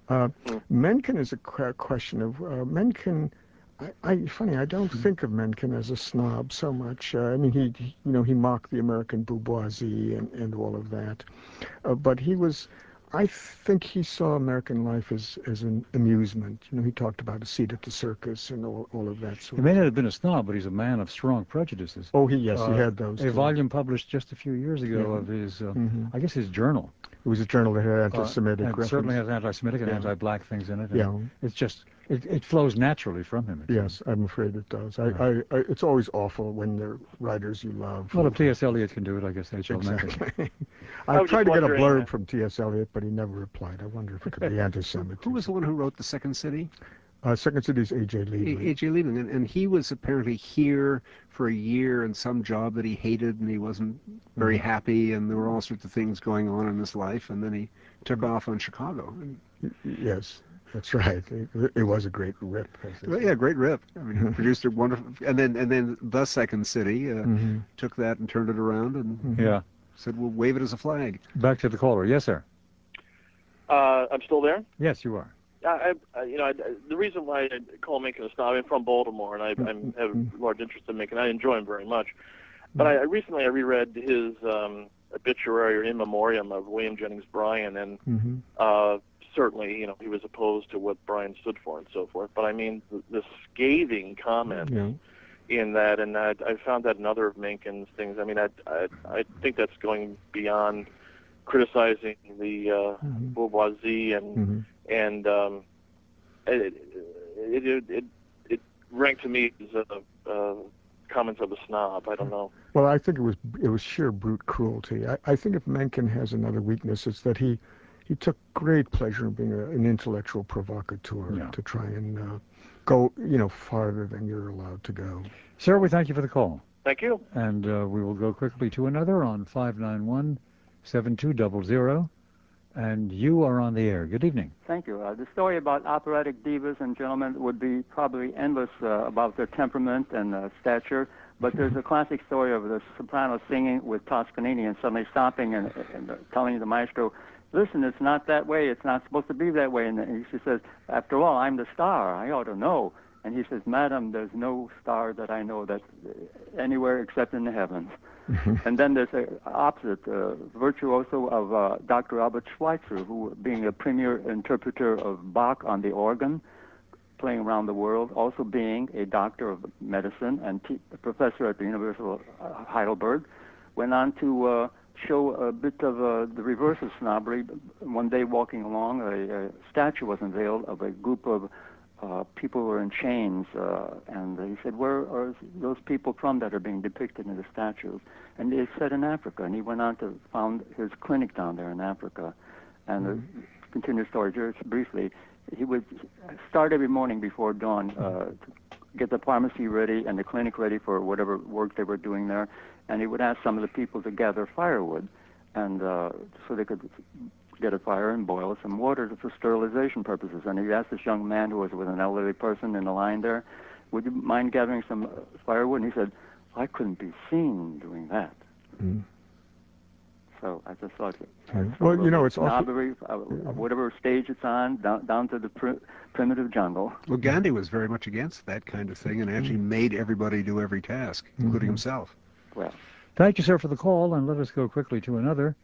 Mencken is a question of Mencken. Funny, I don't think of Mencken as a snob so much. I mean, he mocked the American bourgeoisie and all of that, but I think he saw American life as an amusement. He talked about a seat at the circus and all of that sort. He may not have been a snob, but he's a man of strong prejudices. Oh, he had those. A volume published just a few years ago of his, I guess, his journal. It was a journal that had anti-Semitic reference. Certainly has anti-Semitic and anti-black things in it. Yeah. It's just, it flows naturally from him. Yes, I'm afraid it does. It's always awful when they're writers you love. Well, if T.S. Eliot can do it, I guess H.L. Mencken. Exactly. I tried to get a blurb from T.S. Eliot, but he never replied. I wonder if it could be anti-Semitic. Who was the one who wrote The Second City? Second City is A.J. Liebling. A.J. Liebling, and he was apparently here for a year in some job that he hated, and he wasn't very happy, and there were all sorts of things going on in his life, and then he took off on Chicago. Yes, that's right. It was a great rip. Yeah, great rip. I mean, he produced a wonderful, and then The Second City took that and turned it around. And yeah. Said we'll wave it as a flag. Back to the caller. Yes, sir. I'm still there. Yes, you are. The reason why I call Mencken a snob, I'm from Baltimore, and I have a large interest in Mencken. I enjoy him very much. But I recently reread his obituary or in memoriam of William Jennings Bryan, and certainly, he was opposed to what Bryan stood for and so forth. But I mean, the scathing comments in that, and I found that in other of Mencken's things. I mean, I think that's going beyond criticizing the bourgeoisie, and it ranked to me as comments of a snob. I don't know. Well, I think it was sheer brute cruelty. I think if Mencken has another weakness, it's that he took great pleasure in being an intellectual provocateur to try and go farther than you're allowed to go. Sir, we thank you for the call. Thank you. And we will go quickly to another on 591-7200. And you are on the air. Good evening. Thank you. The story about operatic divas and gentlemen would be probably endless about their temperament and stature, but there's a classic story of the soprano singing with Toscanini and suddenly stopping and telling the maestro, listen, it's not that way. It's not supposed to be that way. And she says, after all, I'm the star. I ought to know. And he says, Madam, there's no star that I know that's anywhere except in the heavens. And then there's an opposite virtuoso of Dr. Albert Schweitzer, who, being a premier interpreter of Bach on the organ, playing around the world, also being a doctor of medicine and a professor at the University of Heidelberg, went on to show a bit of the reverse of snobbery. One day walking along, a statue was unveiled of a group of people who were in chains, and he said, where are those people from that are being depicted in the statues? And they said in Africa, and he went on to found his clinic down there in Africa. And to continue the story just briefly, he would start every morning before dawn to get the pharmacy ready and the clinic ready for whatever work they were doing there, and he would ask some of the people to gather firewood, and so they could get a fire and boil some water for sterilization purposes. And he asked this young man who was with an elderly person in the line there, would you mind gathering some firewood? And he said, I couldn't be seen doing that. So I just thought, well, it's snobbery, whatever stage it's on, down to the primitive jungle. Well, Gandhi was very much against that kind of thing and actually made everybody do every task, including himself. Well, thank you, sir, for the call, and let us go quickly to another.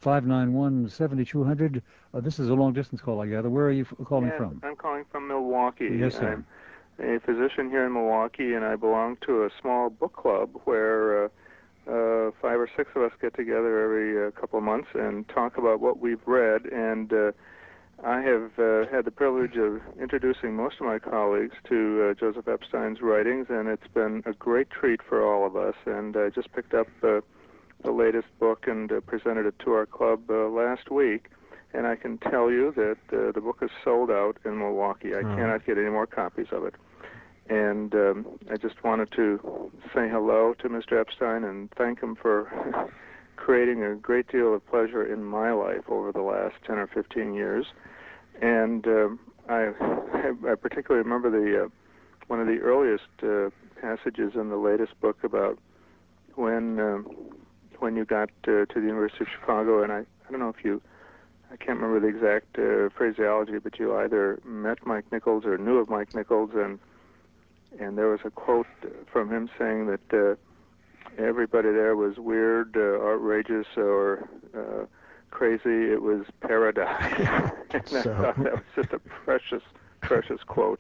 591-7200. This is a long-distance call, I gather. Where are you calling from? I'm calling from Milwaukee. Yes, sir. I'm a physician here in Milwaukee, and I belong to a small book club where 5 or 6 of us get together every couple of months and talk about what we've read. And I have had the privilege of introducing most of my colleagues to Joseph Epstein's writings, and it's been a great treat for all of us. And I just picked up the latest book and presented it to our club last week, and I can tell you that the book is sold out in Milwaukee. I cannot get any more copies of it. And I just wanted to say hello to Mr. Epstein and thank him for creating a great deal of pleasure in my life over the last 10 or 15 years. And I particularly remember one of the earliest passages in the latest book about when you got to the University of Chicago, and I don't know if I can't remember the exact phraseology, but you either met Mike Nichols or knew of Mike Nichols, and there was a quote from him saying that everybody there was weird, outrageous, or crazy. It was paradise. And I thought that was just a precious, precious quote.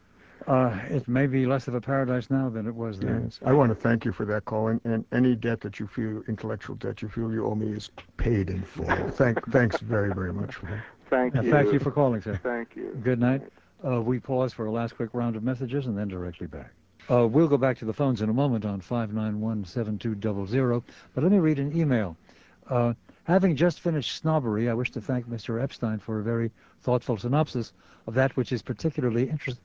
It may be less of a paradise now than it was then. Yes. I want to thank you for that call, and any debt that you feel, intellectual debt you feel you owe me, is paid in full. Thanks very, very much for that. Thank you. Thank you for calling, sir. Thank you. Good night. We pause for a last quick round of messages and then directly back. We'll go back to the phones in a moment on 591-7200, but let me read an email. Having just finished Snobbery, I wish to thank Mr. Epstein for a very thoughtful synopsis of that which is particularly interesting.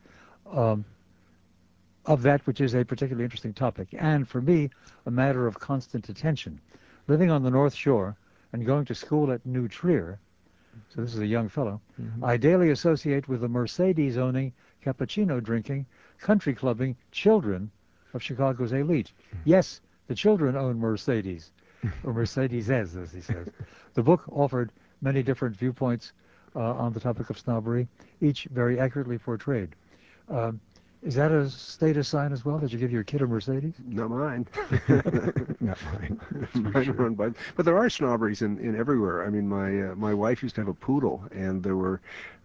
Of that which is a particularly interesting topic, and for me, a matter of constant attention. Living on the North Shore and going to school at New Trier, so this is a young fellow, I daily associate with the Mercedes-owning, cappuccino-drinking, country clubbing children of Chicago's elite. Yes, the children own Mercedes. or Mercedes-es, as he says. The book offered many different viewpoints on the topic of snobbery, each very accurately portrayed. Is that a status sign as well, that you give your kid a Mercedes? Not mine. Not mine. Mine are run by, but there are snobberies in everywhere. I mean, my wife used to have a poodle, and there were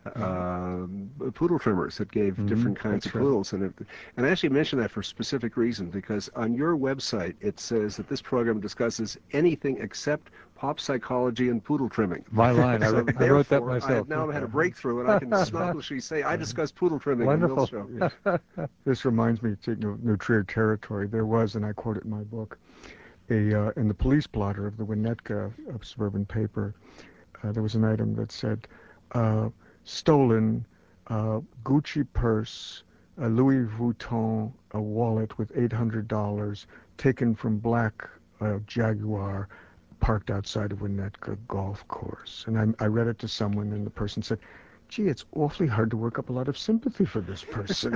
poodle trimmers that gave different kinds of poodles, and I actually mention that for a specific reason, because on your website it says that this program discusses anything except pop psychology and poodle trimming. My line. So I wrote that myself. I have now had a breakthrough, and I can snobbishly say I discuss poodle trimming on Mill's show. Yes. This reminds me, to Trier territory, there was, and I quote it in my book, in the police blotter of the Winnetka suburban paper, there was an item that said, stolen Gucci purse, a Louis Vuitton a wallet with $800 taken from black Jaguar parked outside of Winnetka golf course. And I read it to someone, and the person said, gee, it's awfully hard to work up a lot of sympathy for this person.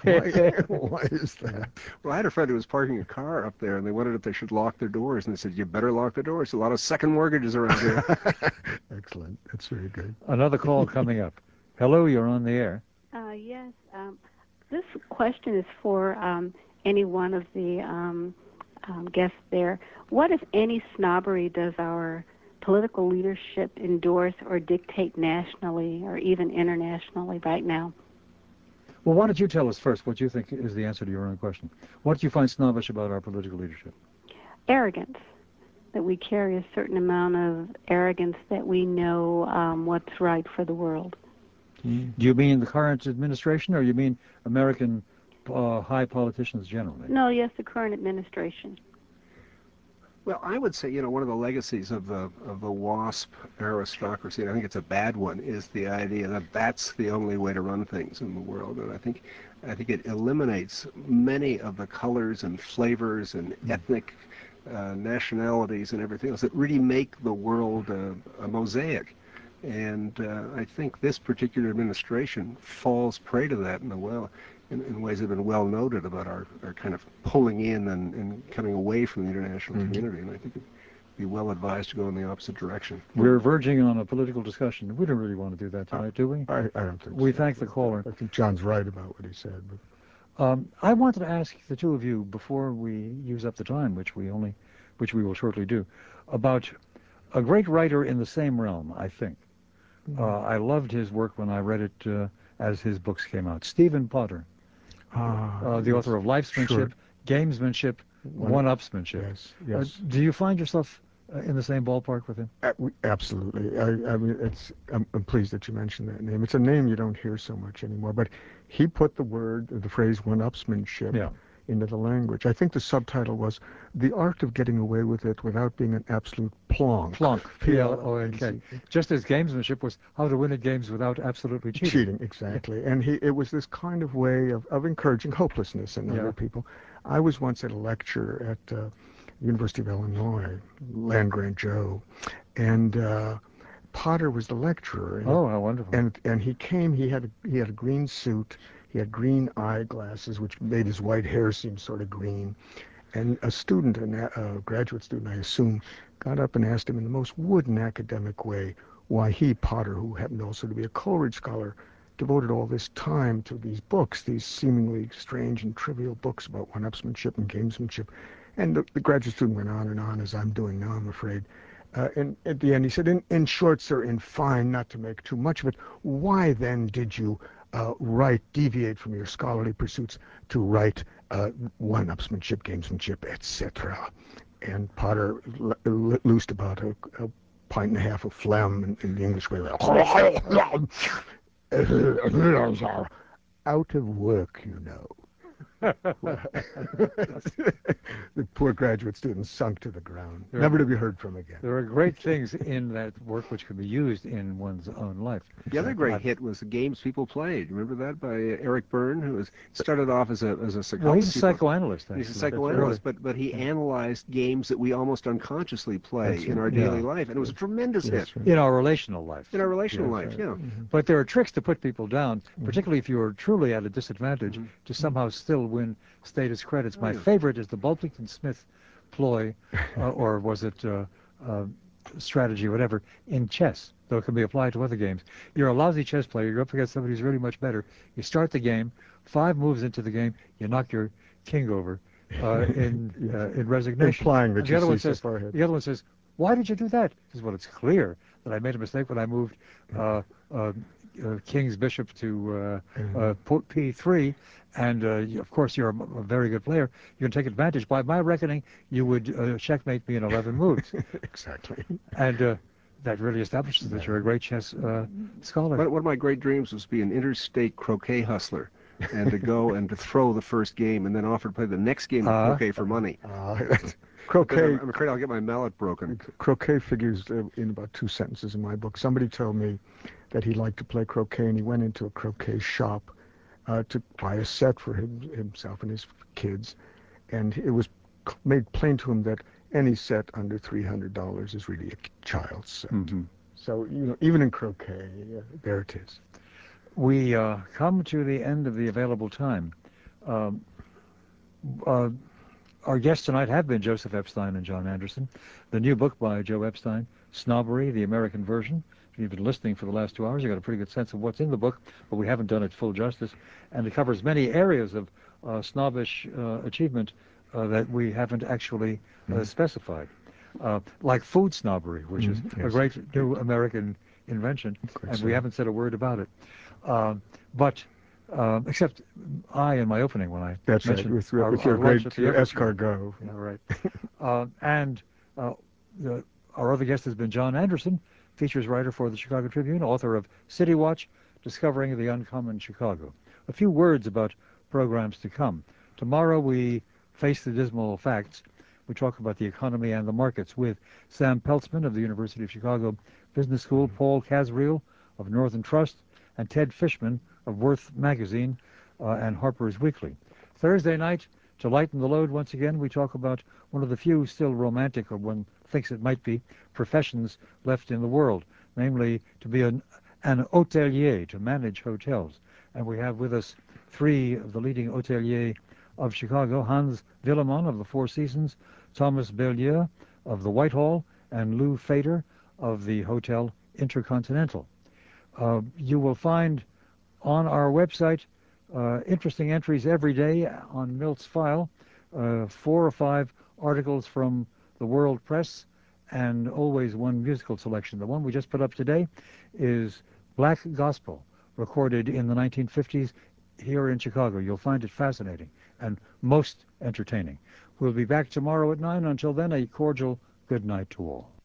Why is that? Well, I had a friend who was parking a car up there, and they wondered if they should lock their doors, and they said, you better lock the doors. A lot of second mortgages around here. Excellent. That's very good. Another call coming up. Hello, you're on the air. Yes. This question is for any one of the guests there. What, if any, snobbery does our political leadership endorse or dictate nationally or even internationally right now? Well, why don't you tell us first what you think is the answer to your own question? What do you find snobbish about our political leadership? Arrogance. That we carry a certain amount of arrogance that we know what's right for the world. Do you mean the current administration, or you mean American high politicians generally? No, yes, the current administration. Well, I would say, one of the legacies of the WASP aristocracy, and I think it's a bad one, is the idea that that's the only way to run things in the world. And I think it eliminates many of the colors and flavors and ethnic nationalities and everything else that really make the world a mosaic. And I think this particular administration falls prey to that in ways that have been well noted about our kind of pulling in and coming away from the international community. And I think it'd be well advised to go in the opposite direction. We're verging on a political discussion. We don't really want to do that tonight, do we? I don't think so. We thank the caller. I think John's right about what he said. But I wanted to ask the two of you, before we use up the time, which we will shortly do, about a great writer in the same realm, I think. I loved his work when I read it as his books came out. Stephen Potter, the author of Lifesmanship, Gamesmanship, One-Upsmanship. Yes. Do you find yourself in the same ballpark with him? Absolutely. I mean, I'm pleased that you mentioned that name. It's a name you don't hear so much anymore, but he put the phrase one-upsmanship into the language. I think the subtitle was The Art of Getting Away with It Without Being an Absolute Plonk. Plonk, P-L-O-N-K. Just as gamesmanship was how to win at games without absolutely cheating. Cheating, exactly. And it was this kind of way of encouraging hopelessness in other people. I was once at a lecture at University of Illinois, land-grant Joe, and Potter was the lecturer. And, how wonderful. And he came, he had a green suit, he had green eyeglasses, which made his white hair seem sort of green. And a student, a graduate student, I assume, got up and asked him in the most wooden academic way why he, Potter, who happened also to be a Coleridge scholar, devoted all this time to these books, these seemingly strange and trivial books about one-upsmanship and gamesmanship. And the graduate student went on, as I'm doing now, I'm afraid. And at the end, he said, in short, sir, in fine, not to make too much of it, why then did you deviate from your scholarly pursuits to write one-upsmanship, gamesmanship, etc.? And Potter loosed about a pint and a half of phlegm in the English way. Out of work, you know. The poor graduate student sunk to the ground, never to be heard from again. There are great things in that work which can be used in one's own life. The other great hit was the Games People Played. Remember that, by Eric Byrne, who started off as a psychologist. Well, he's a psychoanalyst. He's a psychoanalyst, but he analyzed games that we almost unconsciously play in our daily life, and it was a tremendous hit. In our relational life. In our relational life, But there are tricks to put people down, particularly if you're truly at a disadvantage, to somehow still win status credits. My favorite is the Bulpington Smith ploy, or was it strategy, whatever, in chess, though it can be applied to other games. You're a lousy chess player. You're up against somebody who's really much better. You start the game. 5 moves into the game, you knock your king over in resignation. Implying that the other one so says, far ahead. The other one says, why did you do that? He says, well, it's clear that I made a mistake when I moved king's bishop to p3, and of course you're a very good player. You can take advantage. By my reckoning, you would checkmate me in 11 moves. Exactly. And that really establishes that you're a great chess scholar. One of my great dreams was to be an interstate croquet hustler, and to go and to throw the first game, and then offer to play the next game of croquet for money. Croquet. I'm afraid I'll get my mallet broken. Croquet figures in about 2 sentences in my book. Somebody told me that he liked to play croquet, and he went into a croquet shop to buy a set for himself and his kids, and it was made plain to him that any set under $300 is really a child's set. Mm-hmm. So, even in croquet, there it is. We come to the end of the available time. Our guests tonight have been Joseph Epstein and John Anderson. The new book by Joe Epstein, Snobbery, the American Version. If you've been listening for the last 2 hours, you've got a pretty good sense of what's in the book, but we haven't done it full justice. And it covers many areas of snobbish achievement that we haven't actually specified. Like food snobbery, which is a great new American invention, and we haven't said a word about it. But except I, in my opening, when I mentioned with your great escargot. Yeah, right. And our other guest has been John Anderson, features writer for the Chicago Tribune, author of City Watch, Discovering the Uncommon Chicago. A few words about programs to come. Tomorrow we face the dismal facts. We talk about the economy and the markets with Sam Peltzman of the University of Chicago Business School, Paul Casriel of Northern Trust, and Ted Fishman of Worth Magazine and Harper's Weekly. Thursday night, to lighten the load once again, we talk about one of the few still romantic, or one thinks it might be, professions left in the world, namely to be an hotelier, to manage hotels. And we have with us 3 of the leading hoteliers of Chicago, Hans Willemon of the Four Seasons, Thomas Bellieu of the Whitehall, and Lou Fader of the Hotel Intercontinental. You will find on our website interesting entries every day on Milt's File, 4 or 5 articles from the World Press, and always one musical selection. The one we just put up today is Black Gospel, recorded in the 1950s here in Chicago. You'll find it fascinating and most entertaining. We'll be back tomorrow at 9. Until then, a cordial good night to all.